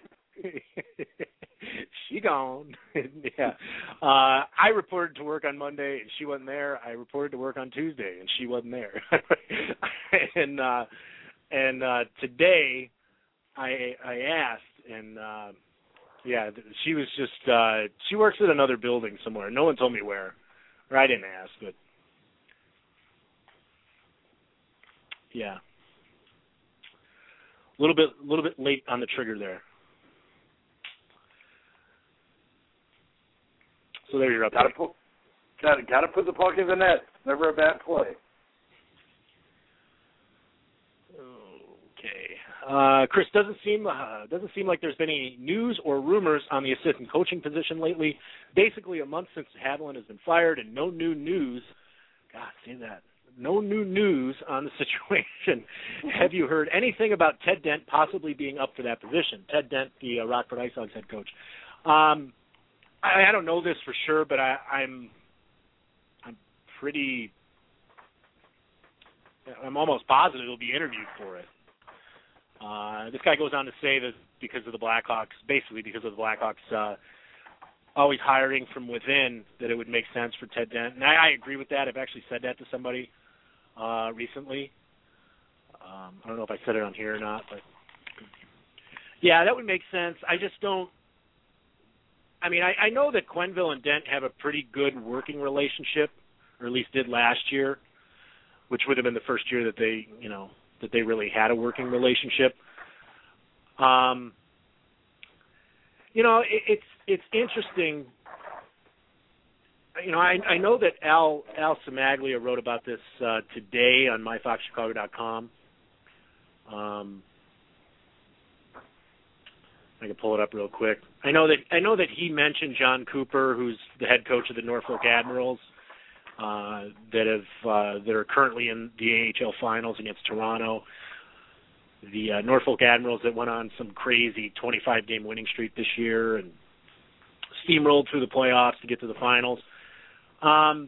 She gone. Yeah. Uh, I reported to work on Monday, and she wasn't there. I reported to work on Tuesday, and she wasn't there. and uh, and uh, today, I I asked, and uh, yeah, she was just uh, she works at another building somewhere. No one told me where, or I didn't ask, but yeah, a little bit a little bit late on the trigger there. So there you're up. Gotta put, gotta, gotta put the puck in the net. Never a bad play. Okay. Uh, Chris, doesn't seem uh, doesn't seem like there's been any news or rumors on the assistant coaching position lately. Basically, a month since Haviland has been fired, and no new news. God, say that. No new news on the situation. Have you heard anything about Ted Dent possibly being up for that position? Ted Dent, the uh, Rockford Ice Hogs head coach. Um, I, I don't know this for sure, but I, I'm I'm pretty I'm almost positive he'll be interviewed for it. Uh, this guy goes on to say that because of the Blackhawks, basically because of the Blackhawks uh, always hiring from within, that it would make sense for Ted Dent. And I, I agree with that. I've actually said that to somebody uh, recently. Um, I don't know if I said it on here or not, but yeah, that would make sense. I just don't. I mean, I, I know that Quenneville and Dent have a pretty good working relationship, or at least did last year, which would have been the first year that they, you know, that they really had a working relationship. Um, you know, it, it's it's interesting. You know, I, I know that Al Al Samaglia wrote about this uh, today on my fox chicago dot com. Um, I can pull it up real quick. I know that I know that he mentioned John Cooper, who's the head coach of the Norfolk Admirals, uh, that have uh, that are currently in the A H L finals against Toronto. The uh, Norfolk Admirals that went on some crazy twenty-five game winning streak this year and steamrolled through the playoffs to get to the finals. Um,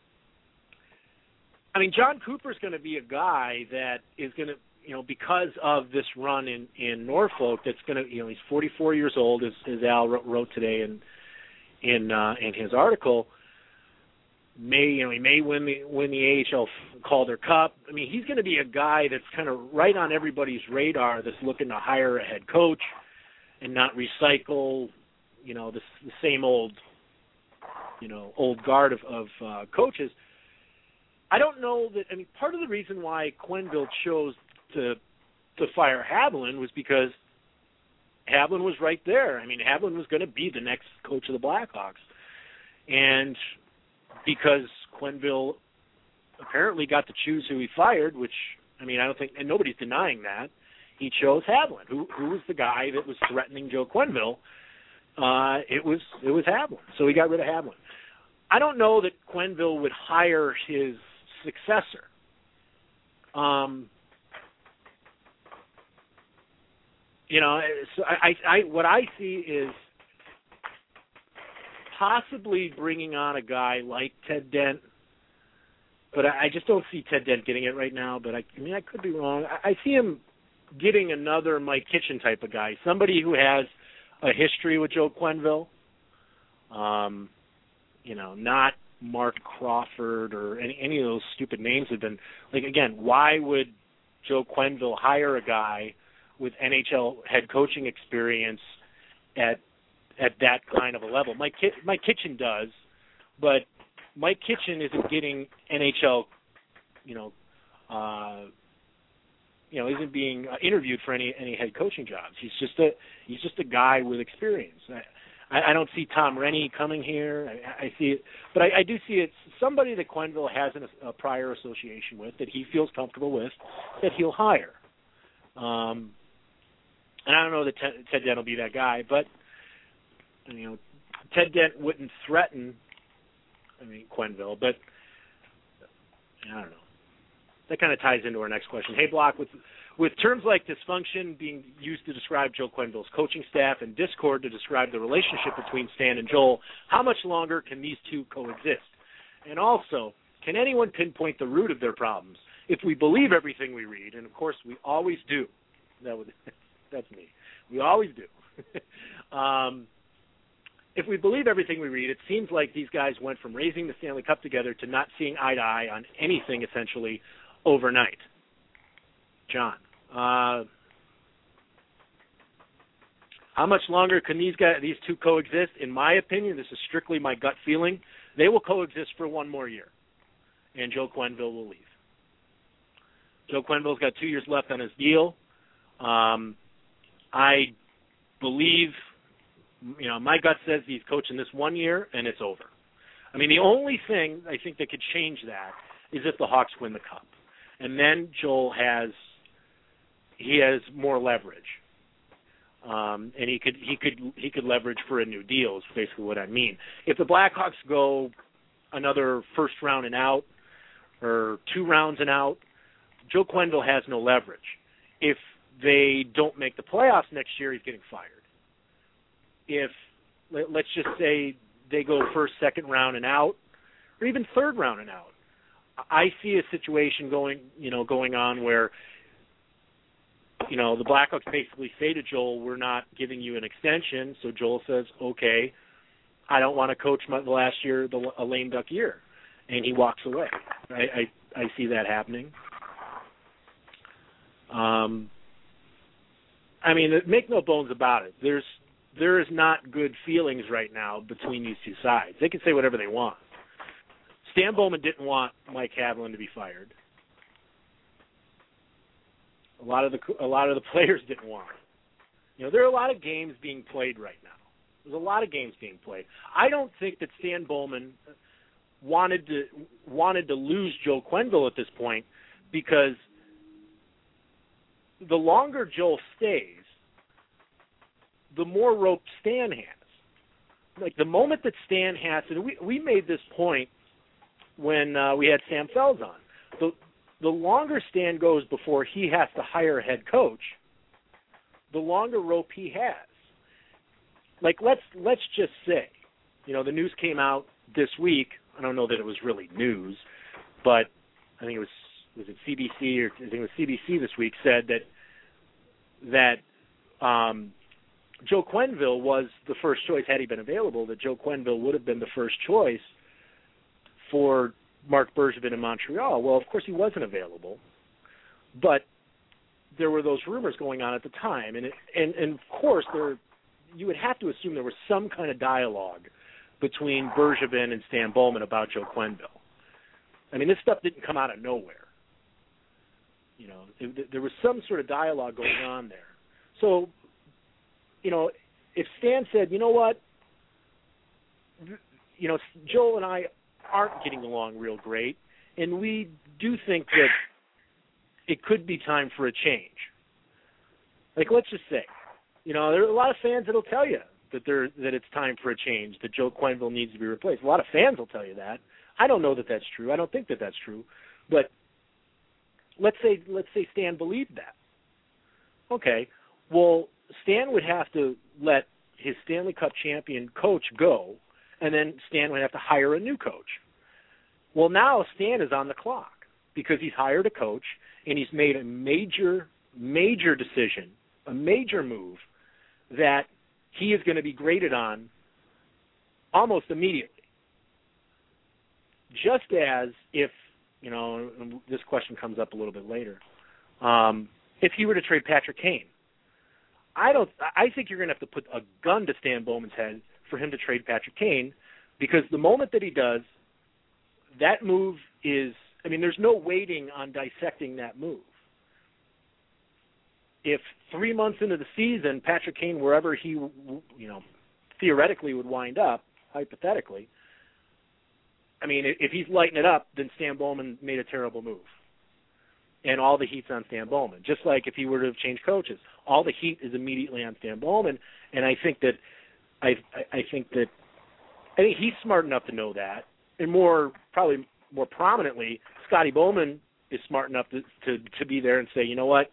I mean, John Cooper's going to be a guy that is going to, you know, because of this run in, in Norfolk, that's going to, you know, he's forty-four years old, as, as Al wrote today in in uh, in his article. May you know he may win the win the A H L Calder Cup. I mean, he's going to be a guy that's kind of right on everybody's radar that's looking to hire a head coach and not recycle, you know, the, the same old, you know, old guard of, of uh, coaches. I don't know that. I mean, part of the reason why Quenneville chose to to fire Haviland was because Haviland was right there. I mean, Haviland was going to be the next coach of the Blackhawks, and because Quenneville apparently got to choose who he fired, which, I mean, I don't think, and nobody's denying that, he chose Haviland, who who was the guy that was threatening Joe Quenneville. Uh, it was it was Haviland, so he got rid of Haviland. I don't know that Quenneville would hire his successor. Um, you know, so I, I, I what I see is possibly bringing on a guy like Ted Dent, but I, I just don't see Ted Dent getting it right now. But I, I mean, I could be wrong. I, I see him getting another Mike Kitchen type of guy, somebody who has a history with Joe Quenneville. Um, you know, not Mark Crawford or any any of those stupid names have been like. Again, why would Joe Quenneville hire a guy with N H L head coaching experience at at that kind of a level? Mike Mike Kitchen does, but Mike Kitchen isn't getting N H L, you know, uh, you know, isn't being interviewed for any any head coaching jobs. He's just a he's just a guy with experience. I, I don't see Tom Rennie coming here. I, I see it, but I, I do see it somebody that Quenneville has an, a prior association with that he feels comfortable with that he'll hire. Um, and I don't know that Ted, Ted Dent will be that guy, but you know, Ted Dent wouldn't threaten, I mean, Quenneville, but I don't know. That kind of ties into our next question. Hey, Block, with with terms like dysfunction being used to describe Joe Quenneville's coaching staff and discord to describe the relationship between Stan and Joel, how much longer can these two coexist? And also, can anyone pinpoint the root of their problems? If we believe everything we read, and of course we always do, that would, that's me, we always do. um, if we believe everything we read, it seems like these guys went from raising the Stanley Cup together to not seeing eye to eye on anything essentially overnight. John, uh, how much longer can these guys, these two coexist? In my opinion, this is strictly my gut feeling. They will coexist for one more year, and Joe Quenneville will leave. Joe Quenneville's got two years left on his deal. Um, I believe, you know, my gut says he's coaching this one year, and it's over. I mean, the only thing I think that could change that is if the Hawks win the Cup. And then Joel has he has more leverage, um, and he could he could he could leverage for a new deal. Is basically what I mean. If the Blackhawks go another first round and out, or two rounds and out, Joe Quenneville has no leverage. If they don't make the playoffs next year, he's getting fired. If let's just say they go first, second round and out, or even third round and out, I see a situation going, you know, going on where, you know, the Blackhawks basically say to Joel, "We're not giving you an extension." So Joel says, "Okay, I don't want to coach my, the last year, the a lame duck year," and he walks away. I I, I see that happening. Um, I mean, make no bones about it. There's there is not good feelings right now between these two sides. They can say whatever they want. Stan Bowman didn't want Mike Haviland to be fired. A lot of the a lot of the players didn't want it. You know, there are a lot of games being played right now. There's a lot of games being played. I don't think that Stan Bowman wanted to wanted to lose Joe Quenneville at this point, because the longer Joel stays, the more rope Stan has. Like the moment that Stan has, and we we made this point when uh, we had Sam Fells on, the the longer Stan goes before he has to hire a head coach, the longer rope he has. Like let's let's just say, you know, the news came out this week. I don't know that it was really news, but I think it was was it C B C or I think it was C B C this week said that that um, Joe Quenneville was the first choice had he been available. That Joe Quenneville would have been the first choice for Marc Bergevin in Montreal. Well, of course he wasn't available, but there were those rumors going on at the time, and it, and, and of course there, you would have to assume there was some kind of dialogue between Bergevin and Stan Bowman about Joe Quenneville. I mean, this stuff didn't come out of nowhere. You know, it, there was some sort of dialogue going on there. So, you know, if Stan said, you know what, you know, Joel and I aren't getting along real great, and we do think that it could be time for a change. Like, let's just say, you know, there are a lot of fans that'll tell you that there that it's time for a change, that Joe Quenneville needs to be replaced. A lot of fans will tell you that. I don't know that that's true. I don't think that that's true. But let's say let's say Stan believed that. Okay, well, Stan would have to let his Stanley Cup champion coach go, and then Stan would have to hire a new coach. Well, now Stan is on the clock because he's hired a coach and he's made a major, major decision, a major move that he is going to be graded on almost immediately. Just as if, you know, this question comes up a little bit later, um, if he were to trade Patrick Kane, I don't. I think you're going to have to put a gun to Stan Bowman's head for him to trade Patrick Kane, because the moment that he does, that move is, I mean, there's no waiting on dissecting that move. If three months into the season, Patrick Kane, wherever he, you know, theoretically would wind up, hypothetically, I mean, if he's lighting it up, then Stan Bowman made a terrible move. And all the heat's on Stan Bowman. Just like if he were to have changed coaches, all the heat is immediately on Stan Bowman. And I think that, I, I think that, I think he's smart enough to know that. And more, probably more prominently, Scotty Bowman is smart enough to, to, to be there and say, you know what,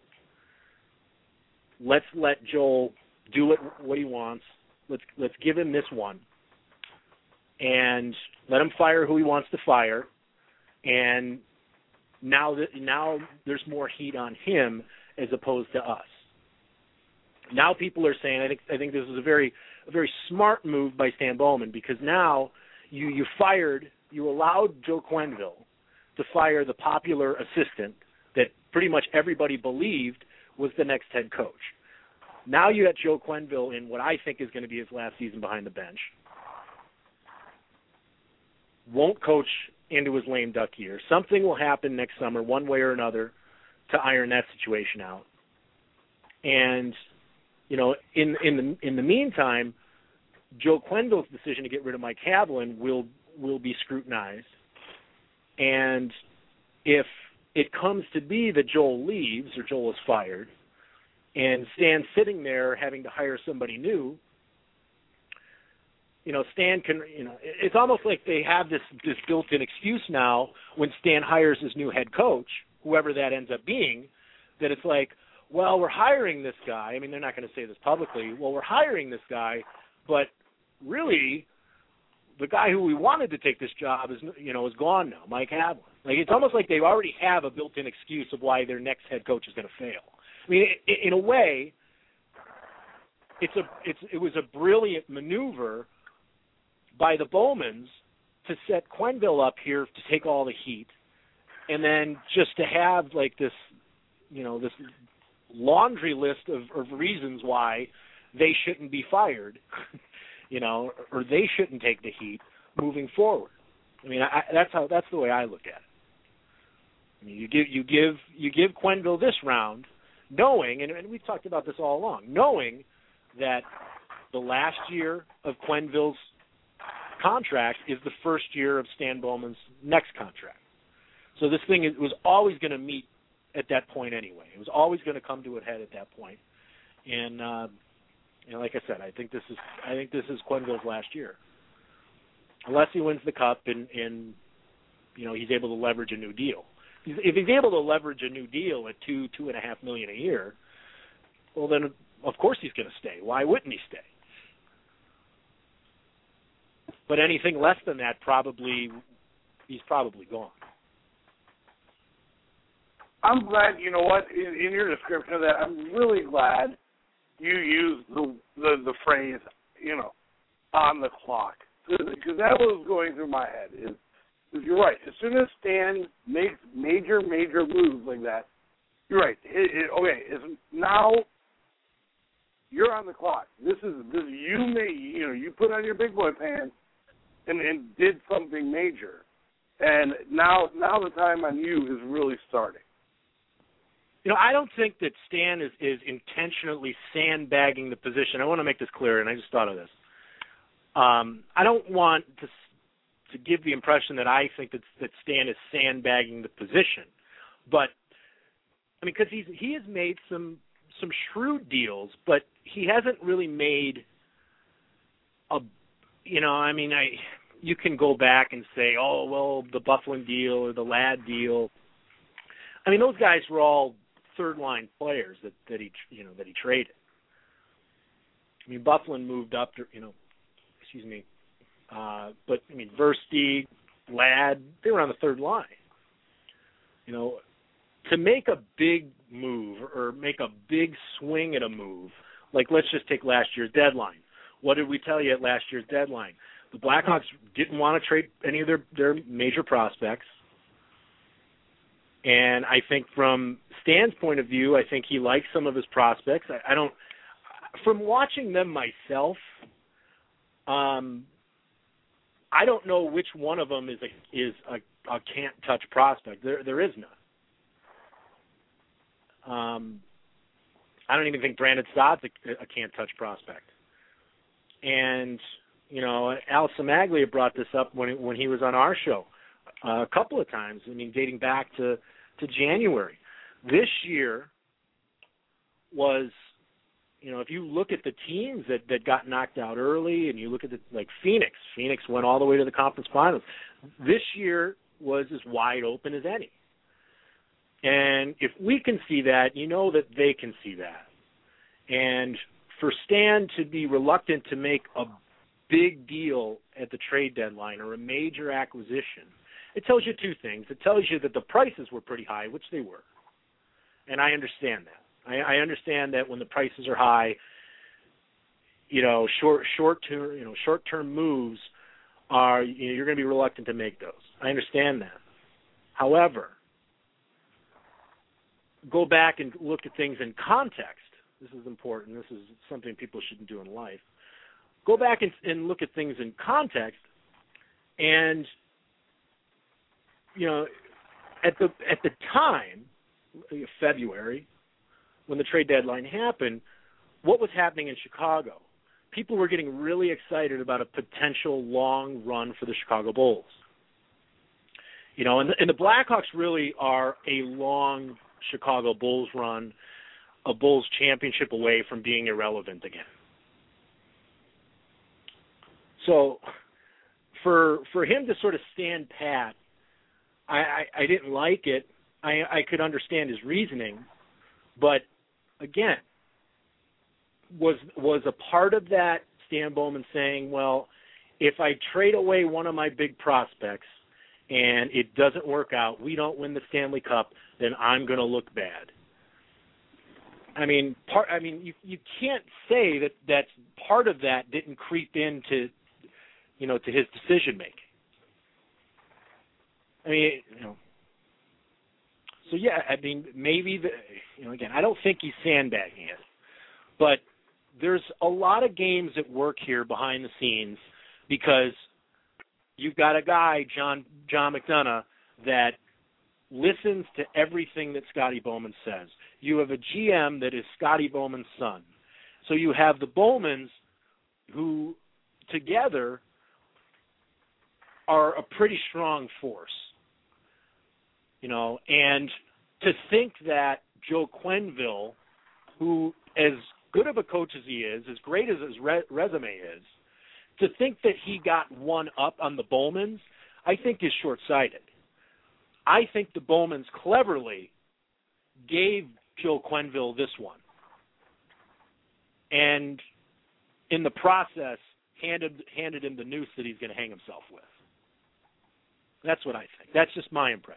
let's let Joel do what, what he wants. Let's let's give him this one. And let him fire who he wants to fire. And now that now there's more heat on him as opposed to us. Now people are saying, I think I think this is a very a very smart move by Stan Bowman, because now you you fired you allowed Joe Quenneville to fire the popular assistant that pretty much everybody believed was the next head coach. Now you got Joe Quenneville in what I think is going to be his last season behind the bench. Won't coach into his lame duck year. Something will happen next summer, one way or another, to iron that situation out. And, you know, in in the in the meantime, Joe Quenneville's decision to get rid of Mike Havlin will will be scrutinized. And if it comes to be that Joel leaves or Joel is fired, and Stan's sitting there having to hire somebody new, you know, Stan can, you know, it's almost like they have this, this built-in excuse now when Stan hires his new head coach, whoever that ends up being, that it's like, well, we're hiring this guy. I mean, they're not going to say this publicly. Well, we're hiring this guy, but really the guy who we wanted to take this job is, you know, is gone now, Mike Havlin. Like, it's almost like they already have a built-in excuse of why their next head coach is going to fail. I mean, in a way, it's a it's it was a brilliant maneuver by the Bowmans to set Quenneville up here to take all the heat, and then just to have like this, you know, this laundry list of, of reasons why they shouldn't be fired, you know, or they shouldn't take the heat moving forward. I mean, I, that's how that's the way I look at it. I mean, you give you give you give Quenneville this round, knowing, and, and we've talked about this all along, knowing that the last year of Quenneville's contract is the first year of Stan Bowman's next contract. So this thing is, was always going to meet at that point anyway. It was always going to come to a head at that point. And uh, you know, like I said, I think this is I think this is Quenneville's last year, unless he wins the cup and, and you know he's able to leverage a new deal. If he's able to leverage a new deal at two two and a half million a year, well then of course he's going to stay. Why wouldn't he stay? But anything less than that, probably he's probably gone. I'm glad, you know what, in, in your description of that, I'm really glad you used the the, the phrase, you know, on the clock. Because that was going through my head. Is, is you're right. As soon as Stan makes major, major moves like that, you're right. It, it, okay, it's, now you're on the clock. This is this you may you know you put on your big boy pants and, and did something major, and now now the time on you is really starting. You know, I don't think that Stan is, is intentionally sandbagging the position. I want to make this clear, and I just thought of this. Um, I don't want to to give the impression that I think that, that Stan is sandbagging the position, but I mean, because he's he has made some some shrewd deals, but he hasn't really made a, you know, I mean, I you can go back and say, oh well, the Byfuglien deal or the Ladd deal. I mean, those guys were all third line players that, that he you know that he traded. I mean, Byfuglien moved up to you know, excuse me, Uh, but, I mean, Versteeg, Ladd, they were on the third line. You know, to make a big move or make a big swing at a move, like let's just take last year's deadline. What did we tell you at last year's deadline? The Blackhawks didn't want to trade any of their, their major prospects. And I think from Stan's point of view, I think he likes some of his prospects. I, I don't – from watching them myself, um, I don't know which one of them is a is a, a can't-touch prospect. There There is none. Um, I don't even think Brandon Stott's a, a can't-touch prospect. And, you know, Al Samaglia brought this up when, when he was on our show uh, a couple of times, I mean, dating back to – to January. This year was, you know, if you look at the teams that, that got knocked out early and you look at the, like Phoenix, Phoenix went all the way to the conference finals. This year was as wide open as any. And if we can see that, you know that they can see that. And for Stan to be reluctant to make a big deal at the trade deadline or a major acquisition, it tells you two things. It tells you that the prices were pretty high, which they were. And I understand that. I, I understand that when the prices are high, you know, short short term, you know, short term moves are, you know, you're going to be reluctant to make those. I understand that. However, go back and look at things in context. This is important. This is something people shouldn't do in life. Go back and, and look at things in context, and you know, at the at the time, February, when the trade deadline happened, what was happening in Chicago? People were getting really excited about a potential long run for the Chicago Bulls. You know, and the, and the Blackhawks really are a long Chicago Bulls run, a Bulls championship away from being irrelevant again. So for for him to sort of stand pat, I, I, I didn't like it. I, I could understand his reasoning, but again, was was a part of that Stan Bowman saying, well, if I trade away one of my big prospects and it doesn't work out, we don't win the Stanley Cup, then I'm going to look bad. I mean, part. I mean, you you can't say that that's part of that didn't creep into, you know, to his decision making. I mean, you know, so yeah, I mean, maybe, the, you know, again, I don't think he's sandbagging it, but there's a lot of games at work here behind the scenes because you've got a guy, John John McDonough, that listens to everything that Scotty Bowman says. You have a G M that is Scotty Bowman's son. So you have the Bowmans who together are a pretty strong force. You know, and to think that Joe Quenneville, who as good of a coach as he is, as great as his re- resume is, to think that he got one up on the Bowmans, I think is short-sighted. I think the Bowmans cleverly gave Joe Quenneville this one, and in the process handed handed him the noose that he's going to hang himself with. That's what I think. That's just my impression.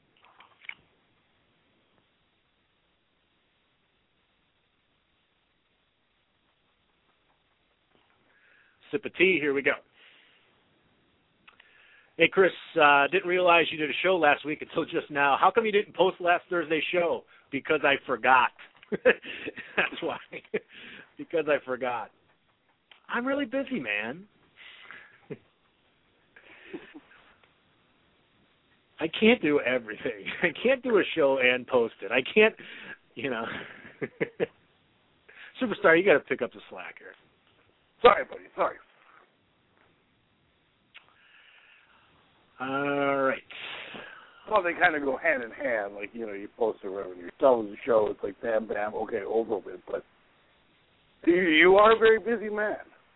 Sip of tea, here we go. Hey, Chris, uh, didn't realize you did a show last week until just now. How come you didn't post last Thursday's show? Because I forgot. That's why. Because I forgot. I'm really busy, man. I can't do everything. I can't do a show and post it. I can't, you know. Superstar, you got to pick up the slack here. Sorry, buddy. Sorry. All right. Well, they kind of go hand in hand. Like, you know, you post it wherever you're selling the show. It's like, bam, bam, okay, over with. But you, you are a very busy man.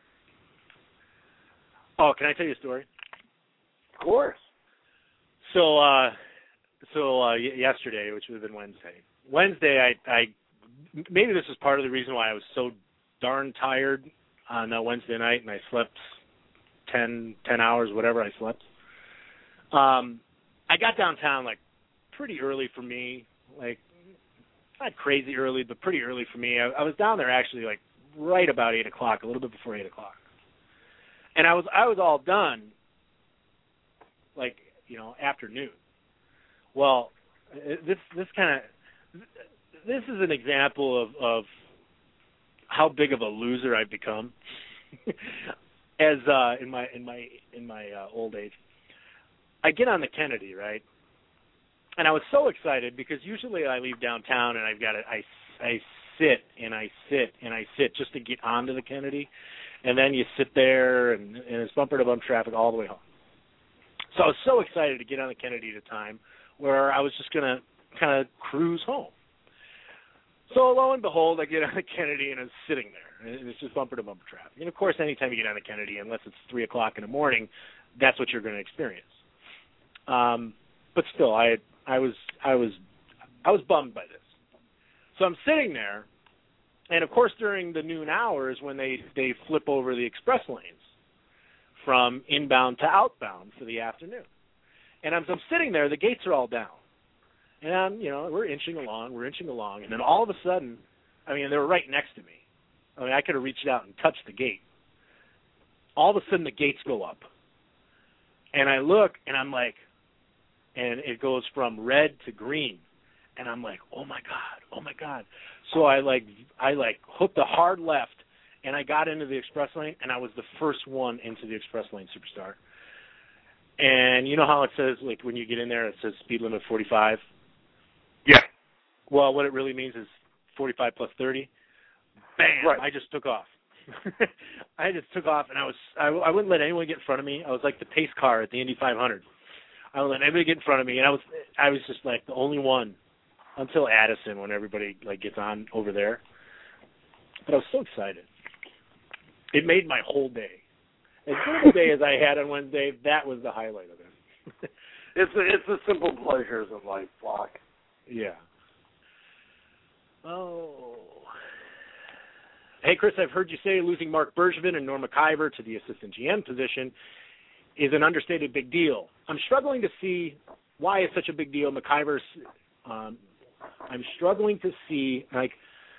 Oh, can I tell you a story? Of course. So, uh, so uh, y- yesterday, which would have been Wednesday. Wednesday, I, I maybe this was part of the reason why I was so darn tired on uh, Wednesday night, and I slept ten, ten hours, whatever I slept. Um, I got downtown like pretty early for me, like not crazy early, but pretty early for me. I, I was down there actually like right about eight o'clock, a little bit before eight o'clock, and I was I was all done, like you know afternoon. Well, this this kind of this is an example of, of how big of a loser I've become as uh, in my in my in my uh, old age. I get on the Kennedy, right? And I was so excited because usually I leave downtown and I've got to, I, I sit and I sit and I sit just to get onto the Kennedy. And then you sit there and, and it's bumper to bumper traffic all the way home. So I was so excited to get on the Kennedy at a time where I was just going to kind of cruise home. So lo and behold, I get on the Kennedy and I'm sitting there. And it's just bumper to bumper traffic. And of course, anytime you get on the Kennedy, unless it's three o'clock in the morning, that's what you're going to experience. Um, but still, I, I was, I was, I was bummed by this. So I'm sitting there, and of course, during the noon hours when they, they flip over the express lanes from inbound to outbound for the afternoon, and as I'm sitting there, the gates are all down, and I'm, you know, we're inching along, we're inching along, and then all of a sudden, I mean, they were right next to me. I mean, I could have reached out and touched the gate. All of a sudden, the gates go up, and I look, and I'm like. And it goes from red to green, and I'm like, oh my god, oh my god. So I like, I like hooked a hard left, and I got into the express lane, and I was the first one into the express lane, Superstar. And you know how it says, like when you get in there, it says speed limit forty-five. Yeah. Well, what it really means is forty-five plus thirty. Bam! Right. I just took off. I just took off, and I was, I, I wouldn't let anyone get in front of me. I was like the pace car at the Indy five hundred. I would let everybody get in front of me, and I was I was just like the only one until Addison when everybody like gets on over there. But I was so excited. It made my whole day. As good a day as I had on Wednesday, that was the highlight of it. it's a, it's the simple pleasures of life, Flock. Yeah. Oh. Hey, Chris, I've heard you say losing Mark Bergevin and Norm McIver to the assistant G M position is an understated big deal. I'm struggling to see why it's such a big deal. McIver's, um, I'm struggling to see, like,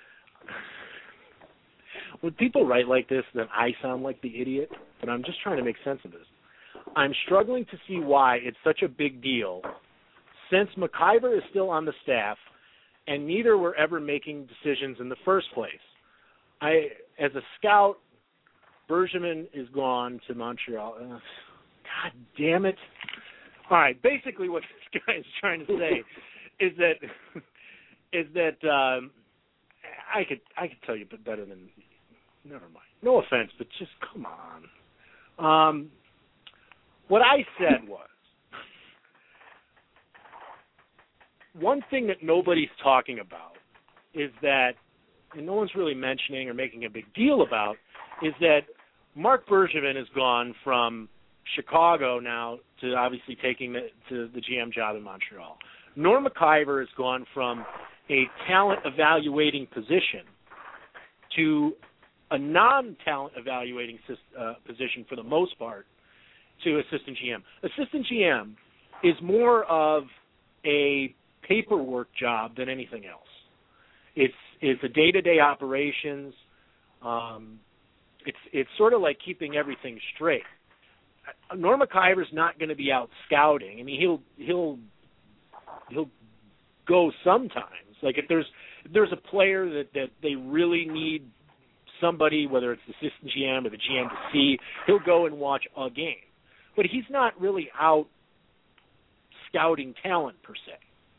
when people write like this, then I sound like the idiot, but I'm just trying to make sense of this. I'm struggling to see why it's such a big deal since McIver is still on the staff and neither were ever making decisions in the first place. I, as a scout, Bergevin is gone to Montreal. Uh, God damn it. All right, basically what this guy is trying to say is that is that um, I could I could tell you better than never mind. No offense, but just come on. Um, what I said was one thing that nobody's talking about is that, and no one's really mentioning or making a big deal about, is that Mark Bergevin has gone from Chicago now to obviously taking the, to the G M job in Montreal. Norm McIver has gone from a talent evaluating position to a non-talent evaluating uh, position for the most part to assistant G M. Assistant G M is more of a paperwork job than anything else. It's it's a day-to-day operations. Um, it's it's sort of like keeping everything straight. Norm McIver's not going to be out scouting. I mean, he'll he'll he'll go sometimes. Like if there's if there's a player that, that they really need somebody, whether it's the assistant G M or the G M to see, he'll go and watch a game. But he's not really out scouting talent per se.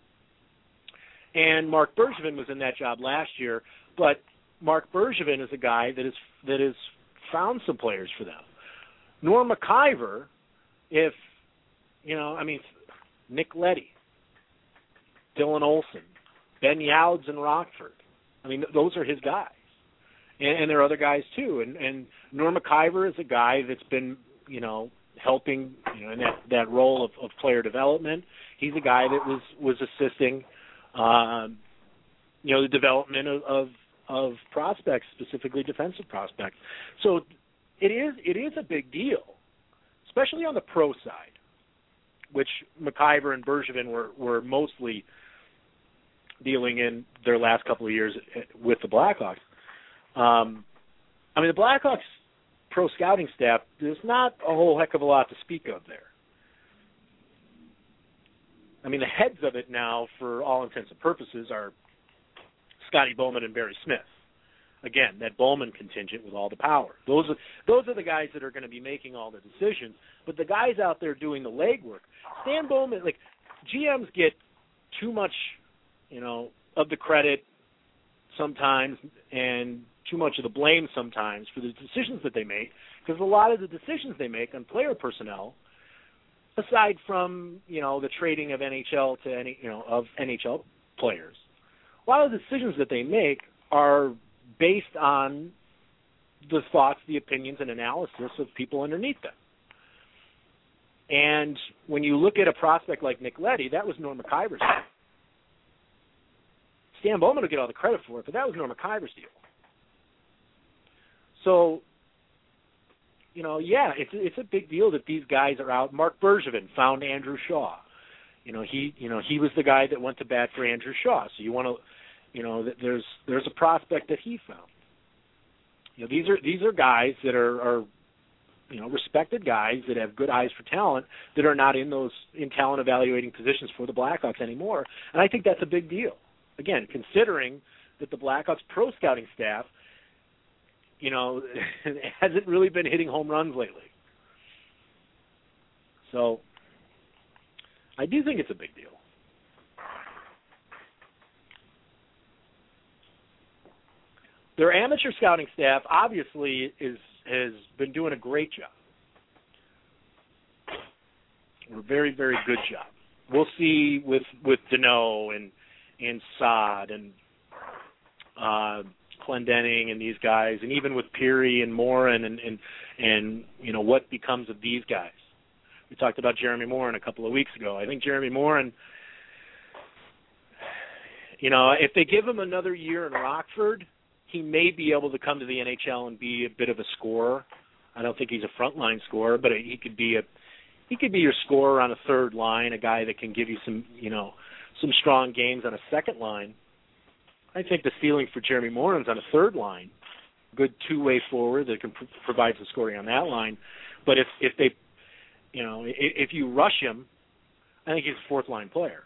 And Mark Bergevin was in that job last year, but Mark Bergevin is a guy that is that has found some players for them. Norm McIver, if, you know, I mean, Nick Leddy, Dylan Olson, Ben Youds in Rockford. I mean, those are his guys. And, and there are other guys, too. And, and Norm McIver is a guy that's been, you know, helping, you know, in that, that role of, of player development. He's a guy that was, was assisting, um, you know, the development of, of, of prospects, specifically defensive prospects. So it is it is a big deal. especially on the pro side, which McIver and Bergevin were, were mostly dealing in their last couple of years with the Blackhawks. Um, I mean, the Blackhawks pro scouting staff, there's not a whole heck of a lot to speak of there. I mean, the heads of it now, for all intents and purposes, are Scotty Bowman and Barry Smith. Again, that Bowman contingent with all the power. Those are those are the guys that are going to be making all the decisions. But the guys out there doing the legwork, Stan Bowman, like G Ms get too much, you know, of the credit sometimes and too much of the blame sometimes for the decisions that they make, because a lot of the decisions they make on player personnel, aside from, you know, the trading of N H L to any, you know, of N H L players, a lot of the decisions that they make are based on the thoughts, the opinions, and analysis of people underneath them. And when you look at a prospect like Nick Leddy, that was Norm McIver's deal. Stan Bowman will get all the credit for it, but that was Norm McIver's deal. So, you know, yeah, it's it's a big deal that these guys are out. Mark Bergevin found Andrew Shaw. You know, he you know he was the guy that went to bat for Andrew Shaw. So you want to, you know, there's there's a prospect that he found. You know, these are these are guys that are, are you know, respected guys that have good eyes for talent that are not in those in talent evaluating positions for the Blackhawks anymore. And I think that's a big deal. Again, considering that the Blackhawks pro scouting staff, you know, hasn't really been hitting home runs lately. So I do think it's a big deal. Their amateur scouting staff obviously is has been doing a great job. A very, very good job. We'll see with with Deneau and and Saad and uh, Clendenning and these guys, and even with Peary and Morin and, and and you know what becomes of these guys. We talked about Jeremy Morin a couple of weeks ago. I think Jeremy Morin, you know, if they give him another year in Rockford, he may be able to come to the N H L and be a bit of a scorer. I don't think he's a frontline scorer, but he could be a he could be your scorer on a third line, a guy that can give you some, you know, some strong games on a second line. I think the ceiling for Jeremy Morin's on a third line, good two-way forward that can pr- provide some scoring on that line. But if if they, you know, if, if you rush him, I think he's a fourth line player.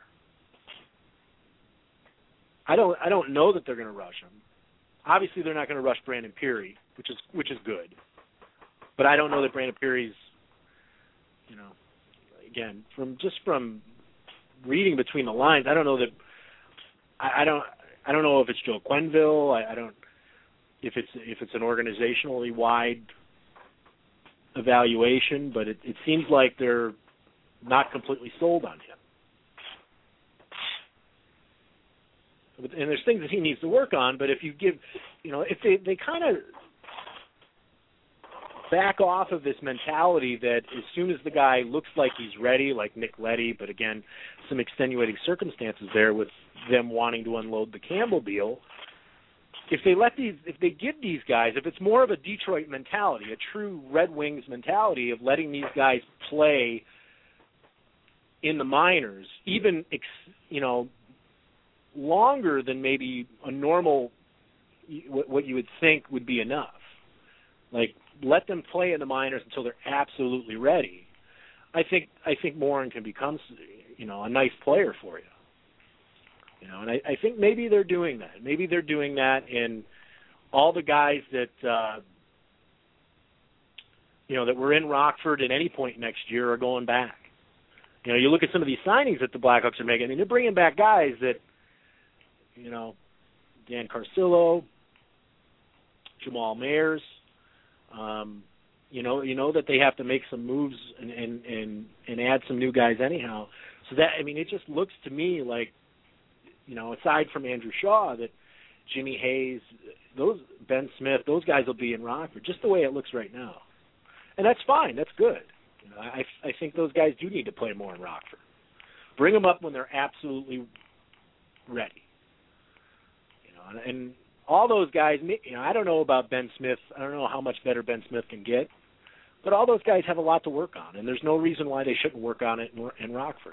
I don't I don't know that they're going to rush him. Obviously, they're not going to rush Brandon Peary, which is which is good. But I don't know that Brandon Peary's, you know, again, from just from reading between the lines, I don't know that I, I don't I don't know if it's Joe Quenneville. I, I don't if it's if it's an organizationally wide evaluation, but it, it seems like they're not completely sold on him. And there's things that he needs to work on, but if you give, you know, if they, they kind of back off of this mentality that as soon as the guy looks like he's ready, like Nick Leddy, but again, some extenuating circumstances there with them wanting to unload the Campbell deal, if they let these, if they give these guys, if it's more of a Detroit mentality, a true Red Wings mentality of letting these guys play in the minors, even, you know, longer than maybe a normal, what you would think would be enough. Like, let them play in the minors until they're absolutely ready. I think I think Morin can become, you know, a nice player for you. You know, and I, I think maybe they're doing that. Maybe they're doing that, and all the guys that uh, you know that were in Rockford at any point next year are going back. You know, you look at some of these signings that the Blackhawks are making, and they're bringing back guys that, you know, Dan Carcillo, Jamal Mayers. Um, you know, you know that they have to make some moves and, and, and, and add some new guys anyhow. So that, I mean, it just looks to me like, you know, aside from Andrew Shaw, that Jimmy Hayes, those Ben Smith, those guys will be in Rockford, just the way it looks right now. And that's fine. That's good. You know, I I think those guys do need to play more in Rockford. Bring them up when they're absolutely ready. You know, and, and all those guys, you know, I don't know about Ben Smith. I don't know how much better Ben Smith can get, But all those guys have a lot to work on, and there's no reason why they shouldn't work on it in, in Rockford.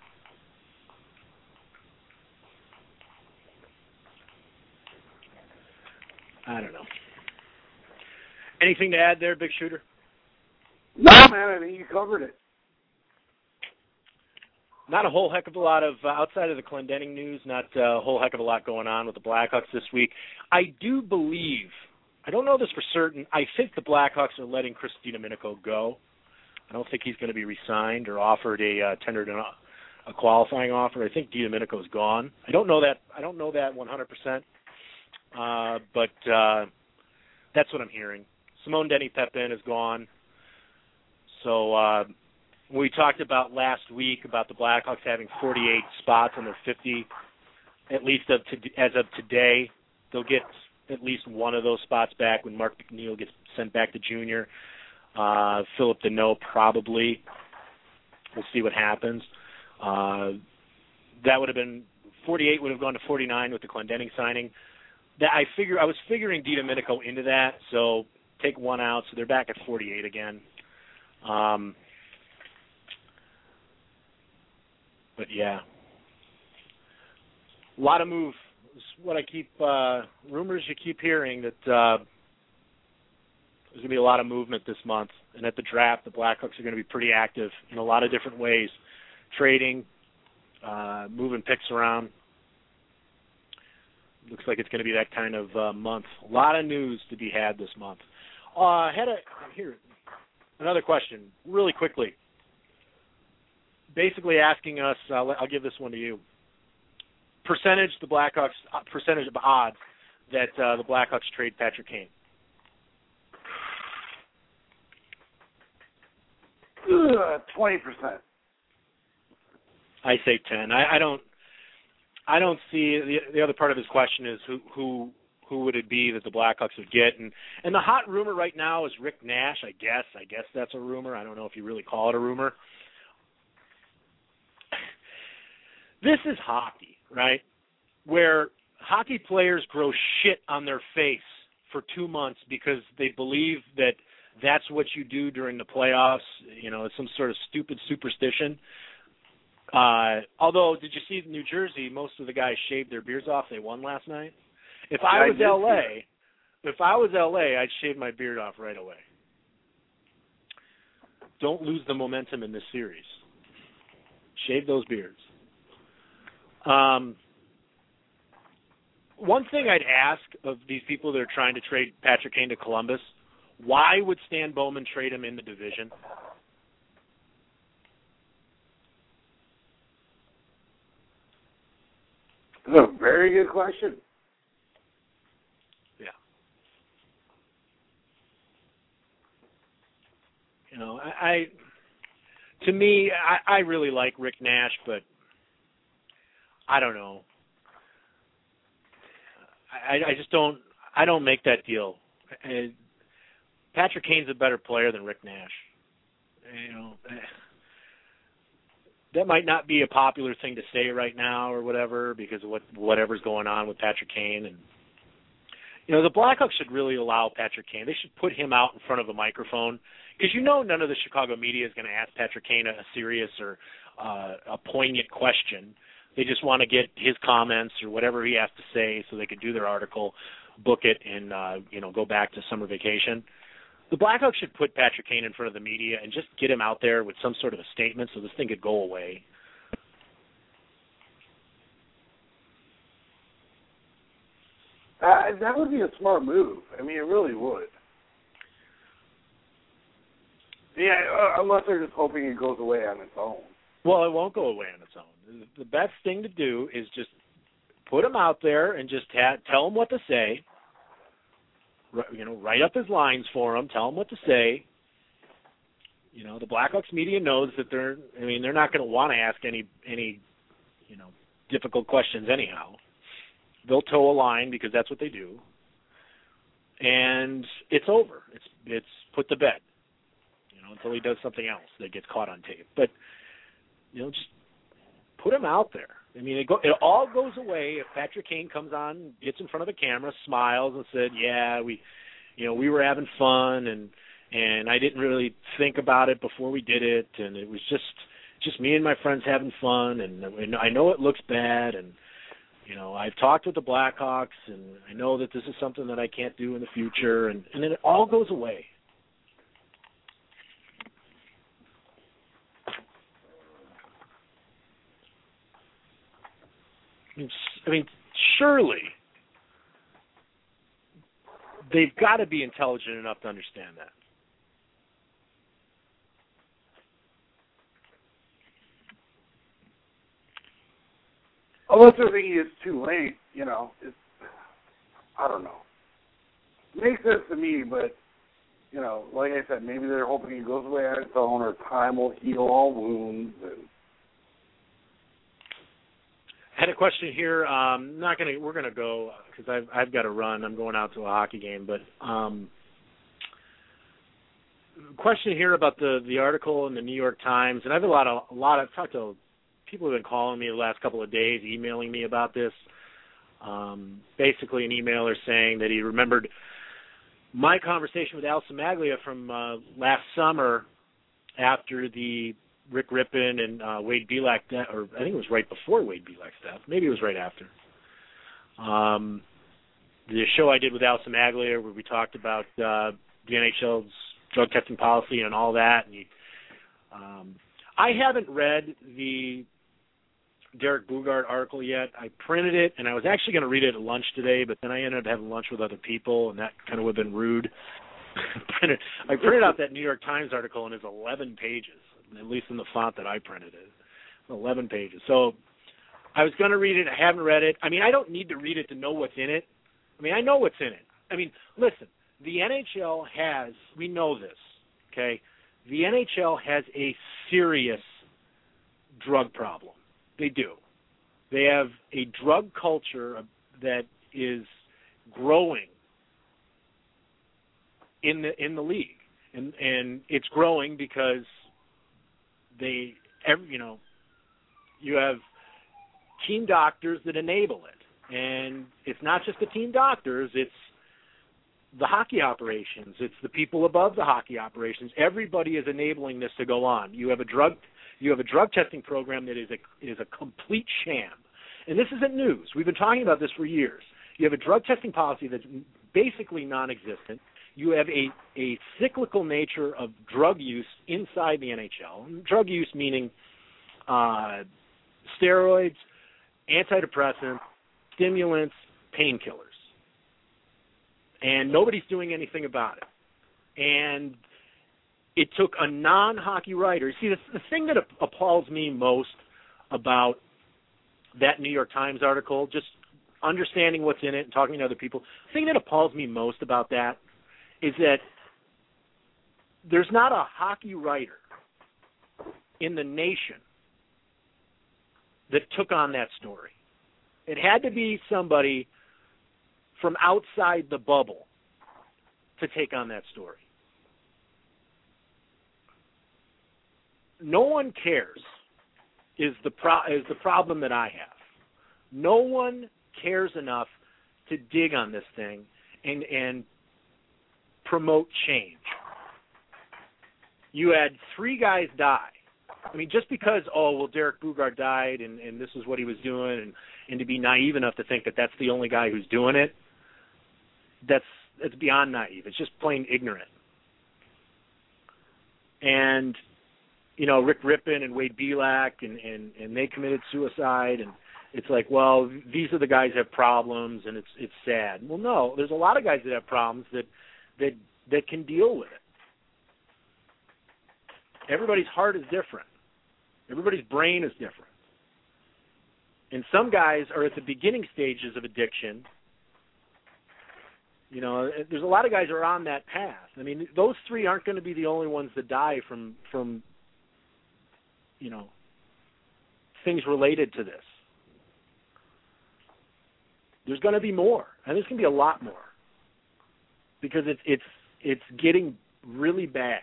I don't know. Anything to add there, Big Shooter? No, man, I think you covered it. Not a whole heck of a lot of, uh, outside of the Clendening news, not uh, a whole heck of a lot going on with the Blackhawks this week. I do believe, I don't know this for certain, I think the Blackhawks are letting Chris DiDomenico go. I don't think he's going to be re-signed or offered a, uh, tendered a, a qualifying offer. I think DiDomenico's gone. I don't know that, I don't know that one hundred percent, uh, but uh, that's what I'm hearing. Simone Denny-Pepin is gone. So, uh, we talked about last week about the Blackhawks having forty-eight spots on their fifty, at least of to, as of today. They'll get at least one of those spots back when Mark McNeil gets sent back to junior. Uh, Philip Deneau probably. We'll see what happens. Uh, that would have been forty-eight would have gone to forty-nine with the Clendening signing. That I figure I was figuring DiDomenico into that, so take one out, so they're back at forty-eight again. Um, But, yeah, a lot of move. It's what I keep, uh, rumors you keep hearing that uh, there's going to be a lot of movement this month. And at the draft, the Blackhawks are going to be pretty active in a lot of different ways, trading, uh, moving picks around. Looks like it's going to be that kind of uh, month. A lot of news to be had this month. Uh, I had a, here, another question, really quickly. Basically asking us, uh, I'll give this one to you. Percentage the Blackhawks, uh, percentage of odds that uh, the Blackhawks trade Patrick Kane. Twenty percent. I say ten. I, I don't. I don't see the, the other part of his question is who who who would it be that the Blackhawks would get, and and the hot rumor right now is Rick Nash. I guess. I guess that's a rumor. I don't know if you really call it a rumor. This is hockey, right, where hockey players grow shit on their face for two months because they believe that that's what you do during the playoffs. You know, it's some sort of stupid superstition. Uh, although, did you see New Jersey, most of the guys shaved their beards off. They won last night. If I was L A, if I was L A, I'd shave my beard off right away. Don't lose the momentum in this series. Shave those beards. Um, one thing I'd ask of these people that are trying to trade Patrick Kane to Columbus, why would Stan Bowman trade him in the division? That's a very good question. Yeah. You know, I, I to me, I, I really like Rick Nash, but I don't know. I, I just don't. I don't make that deal. And Patrick Kane's a better player than Rick Nash. You know, that might not be a popular thing to say right now or whatever because of what whatever's going on with Patrick Kane. And you know, the Blackhawks should really allow Patrick Kane. They should put him out in front of a microphone because you know none of the Chicago media is going to ask Patrick Kane a serious or uh, a poignant question. They just want to get his comments or whatever he has to say so they can do their article, book it, and uh, you know go back to summer vacation. The Blackhawks should put Patrick Kane in front of the media and just get him out there with some sort of a statement so this thing could go away. Uh, that would be a smart move. I mean, it really would. Yeah, uh, unless they're just hoping it goes away on its own. Well, it won't go away on its own. The best thing to do is just put him out there and just ha- tell him what to say. You know, write up his lines for him. Tell him what to say. You know, the Blackhawks media knows that they're. I mean, they're not going to want to ask any any, you know, difficult questions anyhow. They'll toe a line because that's what they do. And it's over. It's it's put to bed. You know, until he does something else that gets caught on tape. But you know, just put him out there. I mean, it, go, it all goes away if Patrick Kane comes on, gets in front of the camera, smiles, and said, "Yeah, we, you know, we were having fun, and and I didn't really think about it before we did it, and it was just just me and my friends having fun, and, and I know it looks bad, and you know, I've talked with the Blackhawks, and I know that this is something that I can't do in the future, and, and then it all goes away. I mean, I mean surely they've got to be intelligent enough to understand that. Unless they're thinking it's too late, you know, it's, I don't know. It makes sense to me, but, you know, like I said, maybe they're hoping it goes away on its own, or time will heal all wounds. And I had a question here. Um, not gonna. We're gonna go because I've I've got to run. I'm going out to a hockey game. But um, question here about the the article in the New York Times, and I have a lot of a lot. I've talked to people who've been calling me the last couple of days, emailing me about this. Um, basically, an emailer saying that he remembered my conversation with Al Cimaglia from uh, last summer after the Rick Rippon and uh, Wade Belak, de- or I think it was right before Wade Belak's death. Maybe it was right after. Um, the show I did with Al Cimaglia, where we talked about uh, the N H L's drug testing policy and all that. And he, um, I haven't read the Derek Boogaard article yet. I printed it, and I was actually going to read it at lunch today, but then I ended up having lunch with other people, and that kind of would have been rude. I printed out that New York Times article, and it's eleven pages, at least in the font that I printed it. eleven pages. So I was going to read it. I haven't read it. I mean, I don't need to read it to know what's in it. I mean, I know what's in it. I mean, listen, the N H L has, we know this, okay? The N H L has a serious drug problem. They do. They have a drug culture that is growing in the in the league, and and it's growing because they, every, you know, you have team doctors that enable it, and it's not just the team doctors; it's the hockey operations, it's the people above the hockey operations. Everybody is enabling this to go on. You have a drug. You have a drug testing program that is a is a complete sham. And this isn't news. We've been talking about this for years. You have a drug testing policy that's basically non-existent. You have a, a cyclical nature of drug use inside the N H L. Drug use meaning uh, steroids, antidepressants, stimulants, painkillers. And nobody's doing anything about it. And it took a non-hockey writer. See, the, the thing that appalls me most about that New York Times article, just understanding what's in it and talking to other people, the thing that appalls me most about that is that there's not a hockey writer in the nation that took on that story. It had to be somebody from outside the bubble to take on that story. No one cares is the pro- is the problem that I have. No one cares enough to dig on this thing and and promote change. You had three guys die. I mean, just because, oh, well, Derek Boogaard died and, and this is what he was doing, and, and to be naive enough to think that that's the only guy who's doing it, that's it's beyond naive. It's just plain ignorant. And you know, Rick Rippon and Wade Belak, and, and, and they committed suicide, and it's like, well, these are the guys that have problems, and it's it's sad. Well, no, there's a lot of guys that have problems that that that can deal with it. Everybody's heart is different. Everybody's brain is different. And some guys are at the beginning stages of addiction. You know, there's a lot of guys who are on that path. I mean, those three aren't going to be the only ones that die from from you know, things related to this. There's going to be more, and there's going to be a lot more, because it's it's it's getting really bad.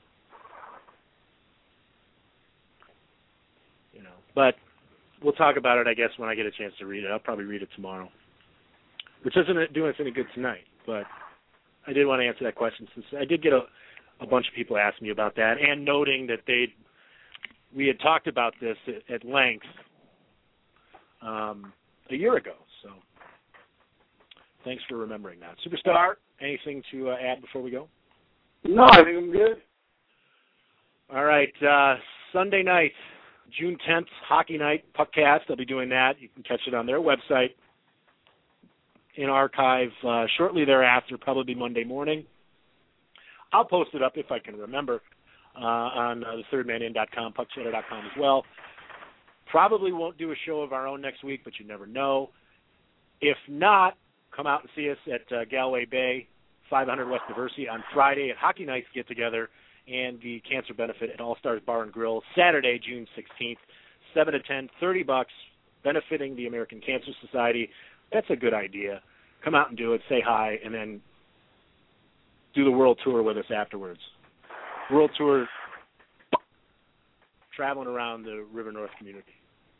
You know, but we'll talk about it, I guess, when I get a chance to read it. I'll probably read it tomorrow, which isn't doing us any good tonight. But I did want to answer that question, since I did get a a bunch of people asked me about that, and noting that they we had talked about this at, at length um, a year ago. So thanks for remembering that. Superstar, anything to uh, add before we go? No, I think I'm good. All right, uh, Sunday night, June tenth, Hockey Night, Puckcast. They'll be doing that. You can catch it on their website in archive uh, shortly thereafter, probably Monday morning. I'll post it up if I can remember uh, on uh, the third man in dot com, puck chatter dot com as well. Probably won't do a show of our own next week, but you never know. If not, come out and see us at uh, Galway Bay, five hundred West Diversey on Friday at Hockey Nights Get Together and the Cancer Benefit at All Stars Bar and Grill, Saturday, June sixteenth, seven to ten, thirty bucks, benefiting the American Cancer Society. That's a good idea. Come out and do it, say hi, and then do the world tour with us afterwards. World tour, traveling around the River North community.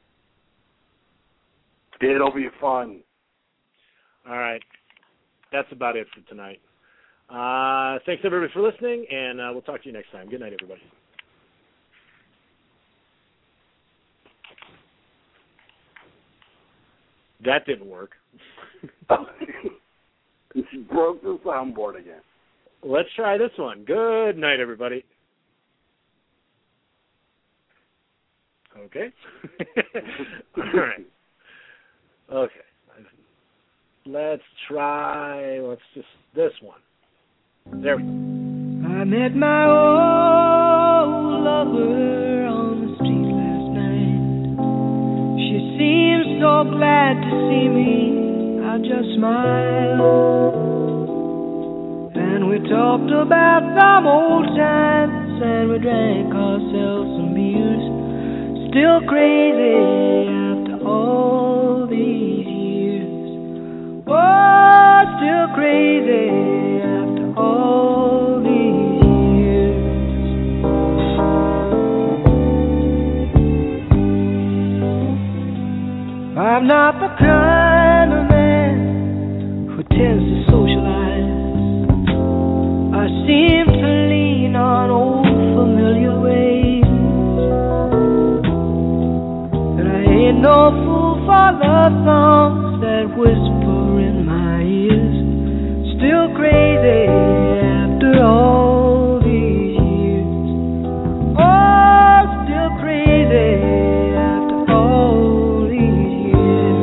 It'll be fun. All right. That's about it for tonight. Uh, thanks, everybody, for listening, and uh, we'll talk to you next time. Good night, everybody. That didn't work. Broke the soundboard again. Let's try this one. Good night, everybody. Okay. All right. Okay. Let's try, let's just, this one. There we go. I met my old lover on the street last night. She seemed so glad to see me. I just smiled. And we talked about some old times, and we drank ourselves some beers. Still crazy after all these years. Oh, still crazy after all these years. I'm not the kind of man who tends to socialize. I seem to lean on old familiar ways, and I ain't no fool for love songs that whisper in my ears. Still crazy after all these years. Oh, still crazy after all these years.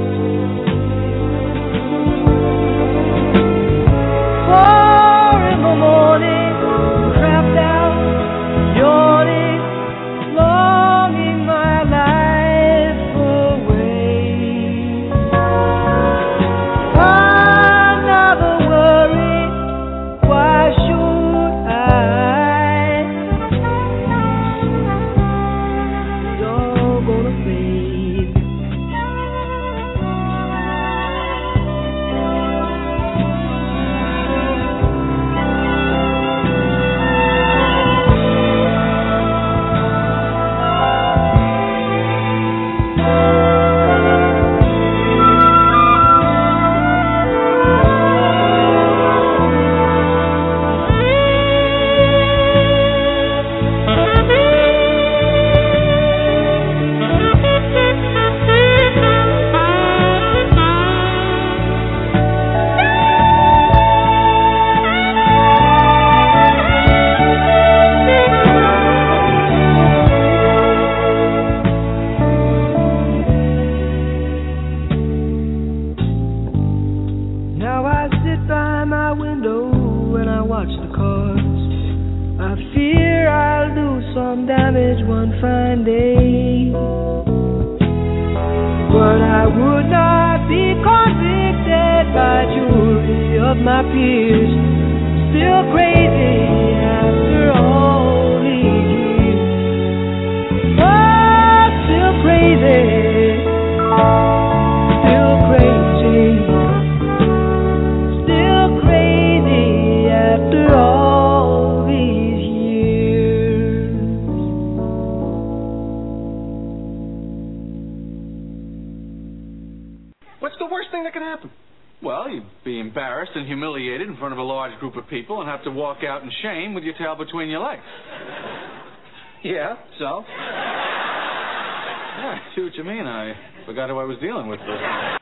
Four in the morning, crapped out, yawning, longing my life away. Another worry, why should I? It's all gonna fade. Now I sit by my window and I watch the cars. I fear I'll do some damage one fine day, but I would not be convicted by jury of my peers. Still crazy after all these years. Oh, still crazy. Still crazy. Still crazy after all these years. What's the worst thing that can happen? Well, you be embarrassed and humiliated in front of a large group of people and have to walk out in shame with your tail between your legs. Yeah, so? Yeah, I see what you mean. I forgot who I was dealing with.